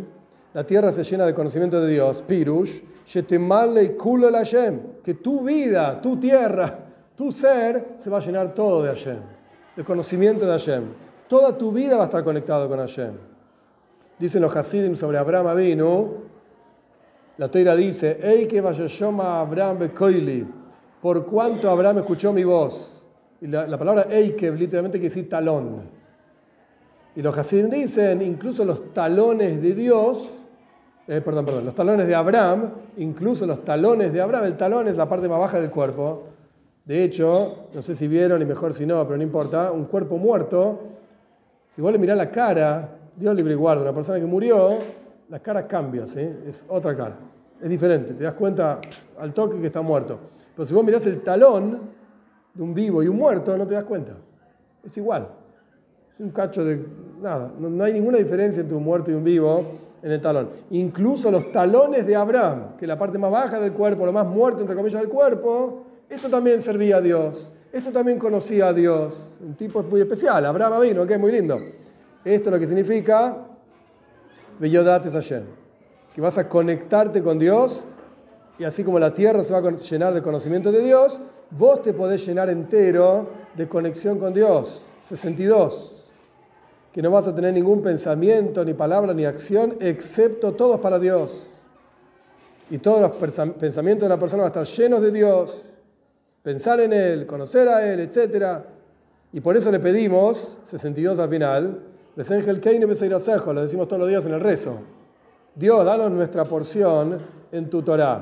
la tierra se llena de conocimiento de Dios, Pirush, Shetemale Kulo la Hashem, que tu vida, tu tierra, tu ser se va a llenar todo de Hashem, de conocimiento de Hashem. Toda tu vida va a estar conectado con Hashem. Dicen los Hasidim sobre Abraham Avinu, la Torah dice, Eike vayashoma Abraham bekoili, por cuanto Abraham escuchó mi voz. Y la, la palabra Eike literalmente quiere decir talón. Y los Hasidim dicen, incluso los talones de Dios, eh, perdón, perdón, los talones de Abraham, incluso los talones de Abraham, el talón es la parte más baja del cuerpo. De hecho, no sé si vieron y mejor si no, pero no importa, un cuerpo muerto, si vos le mirás la cara, Dios libre y guarda, una persona que murió, la cara cambia, ¿sí? Es otra cara, es diferente, te das cuenta al toque que está muerto. Pero si vos mirás el talón de un vivo y un muerto, no te das cuenta, es igual. Es un cacho de nada, no, no hay ninguna diferencia entre un muerto y un vivo en el talón. Incluso los talones de Abraham, que es la parte más baja del cuerpo, lo más muerto entre comillas del cuerpo, esto también servía a Dios, esto también conocía a Dios. Un tipo muy especial, Abraham vino, que es muy lindo. Esto es lo que significa Veyodates Hashem, que vas a conectarte con Dios y así como la tierra se va a llenar de conocimiento de Dios, vos te podés llenar entero de conexión con Dios. sesenta y dos. Que no vas a tener ningún pensamiento, ni palabra, ni acción, excepto todos para Dios. Y todos los pensamientos de la persona van a estar llenos de Dios, pensar en Él, conocer a Él, etcétera. Y por eso le pedimos, sesenta y dos al final, lo decimos todos los días en el rezo. Dios, danos nuestra porción en tu Torah.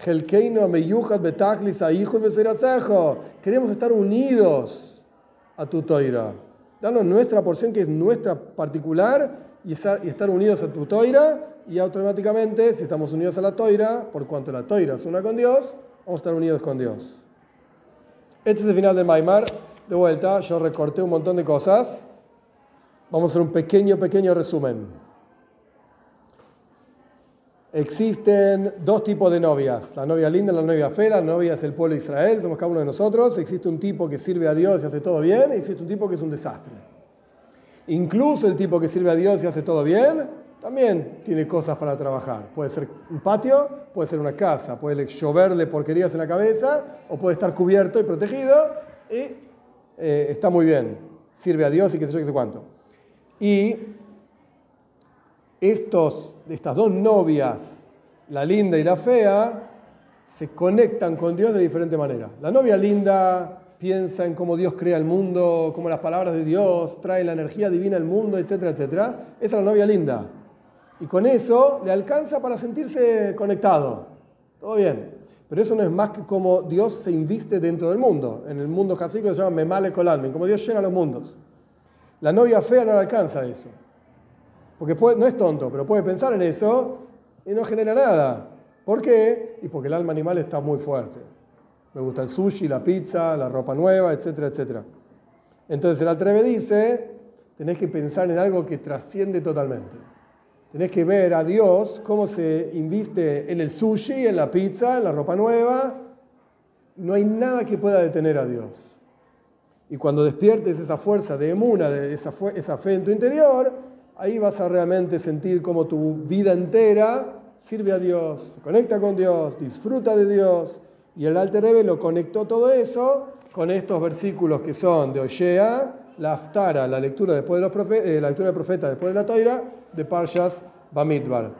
Queremos estar unidos a tu Torah. Danos nuestra porción, que es nuestra particular, y estar unidos a tu Torah, y automáticamente, si estamos unidos a la Torah, por cuanto la Torah es una con Dios, vamos a estar unidos con Dios. Este es el final del Maimar. De vuelta, yo recorté un montón de cosas. Vamos a hacer un pequeño, pequeño resumen. Existen dos tipos de novias. La novia linda y la novia fea. La novia es el pueblo de Israel, somos cada uno de nosotros. Existe un tipo que sirve a Dios y hace todo bien. Y existe un tipo que es un desastre. Incluso el tipo que sirve a Dios y hace todo bien, también tiene cosas para trabajar. Puede ser un patio, puede ser una casa, puede lloverle porquerías en la cabeza, o puede estar cubierto y protegido, y eh, está muy bien. Sirve a Dios y qué sé yo, qué sé cuánto. Y estos, estas dos novias, la linda y la fea, se conectan con Dios de diferente manera. La novia linda piensa en cómo Dios crea el mundo, cómo las palabras de Dios traen la energía divina al mundo, etcétera, etcétera. Esa es la novia linda. Y con eso le alcanza para sentirse conectado. Todo bien. Pero eso no es más que como Dios se inviste dentro del mundo. En el mundo jasídico se llama Memale Kolalmin, como Dios llena los mundos. La novia fea no le alcanza eso. Porque puede, no es tonto, pero puede pensar en eso y no genera nada. ¿Por qué? Y porque el alma animal está muy fuerte. Me gusta el sushi, la pizza, la ropa nueva, etcétera, etcétera. Entonces el Alter Rebbe dice, tenés que pensar en algo que trasciende totalmente. Tenés que ver a Dios cómo se inviste en el sushi, en la pizza, en la ropa nueva. No hay nada que pueda detener a Dios. Y cuando despiertes esa fuerza de emuna, de esa, esa fe en tu interior, ahí vas a realmente sentir cómo tu vida entera sirve a Dios, se conecta con Dios, disfruta de Dios. Y el Alter Rebbe lo conectó todo eso con estos versículos que son de Oshea, la Haftara, la lectura después de los profetas, eh, la lectura de profetas después de la Torah, de Parshas Bamidbar.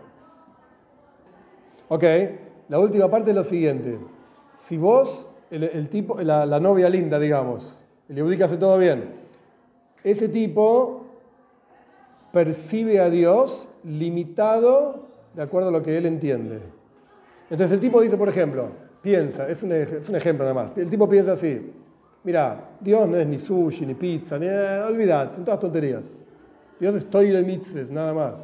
Ok, la última parte es lo siguiente. Si vos, el, el tipo, la, la novia linda, digamos, el yehudí que hace todo bien, ese tipo percibe a Dios limitado de acuerdo a lo que él entiende. Entonces el tipo dice, por ejemplo, piensa, es un, es un ejemplo nada más, el tipo piensa así, mira, Dios no es ni sushi, ni pizza, ni eh, olvidad, son todas tonterías. Dios es Torah y mitzvahs, nada más.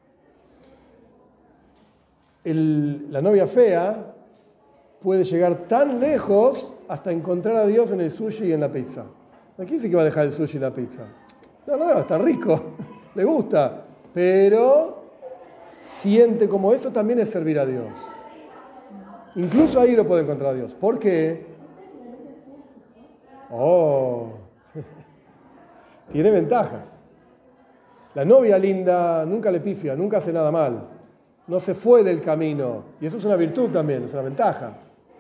El, la novia fea puede llegar tan lejos hasta encontrar a Dios en el sushi y en la pizza. ¿No quiere decir que va a dejar el sushi y la pizza? No, no, no, está rico, le gusta, pero siente como eso también es servir a Dios. Incluso ahí lo puede encontrar a Dios. ¿Por qué? Oh, tiene ventajas. La novia linda nunca le pifia, nunca hace nada mal. no se fue del camino. Y eso es una virtud también, es una ventaja.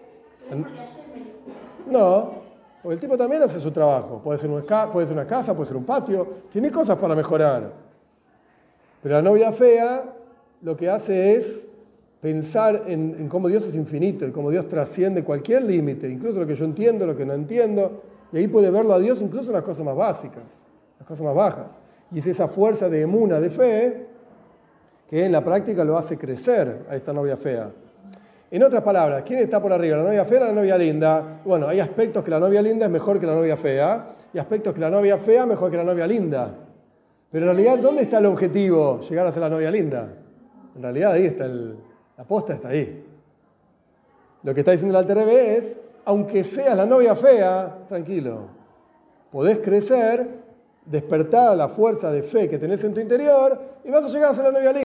No, porque el tipo también hace su trabajo. Puede ser una, puede ser una casa, puede ser un patio. Tiene cosas para mejorar. Pero la novia fea lo que hace es pensar en, en cómo Dios es infinito y cómo Dios trasciende cualquier límite, incluso lo que yo entiendo, lo que no entiendo. Y ahí puede verlo a Dios incluso en las cosas más básicas, las cosas más bajas. Y es esa fuerza de emuna, de fe, que en la práctica lo hace crecer a esta novia fea. En otras palabras, ¿quién está por arriba? ¿La novia fea o la novia linda? Bueno, hay aspectos que la novia linda es mejor que la novia fea y aspectos que la novia fea es mejor que la novia linda. Pero en realidad, ¿dónde está el objetivo? Llegar a ser la novia linda. En realidad, ahí está el, la posta está ahí. Lo que está diciendo el Alter Rebbe es, aunque seas la novia fea, tranquilo, podés crecer, despertar la fuerza de fe que tenés en tu interior y vas a llegar a ser la novia linda.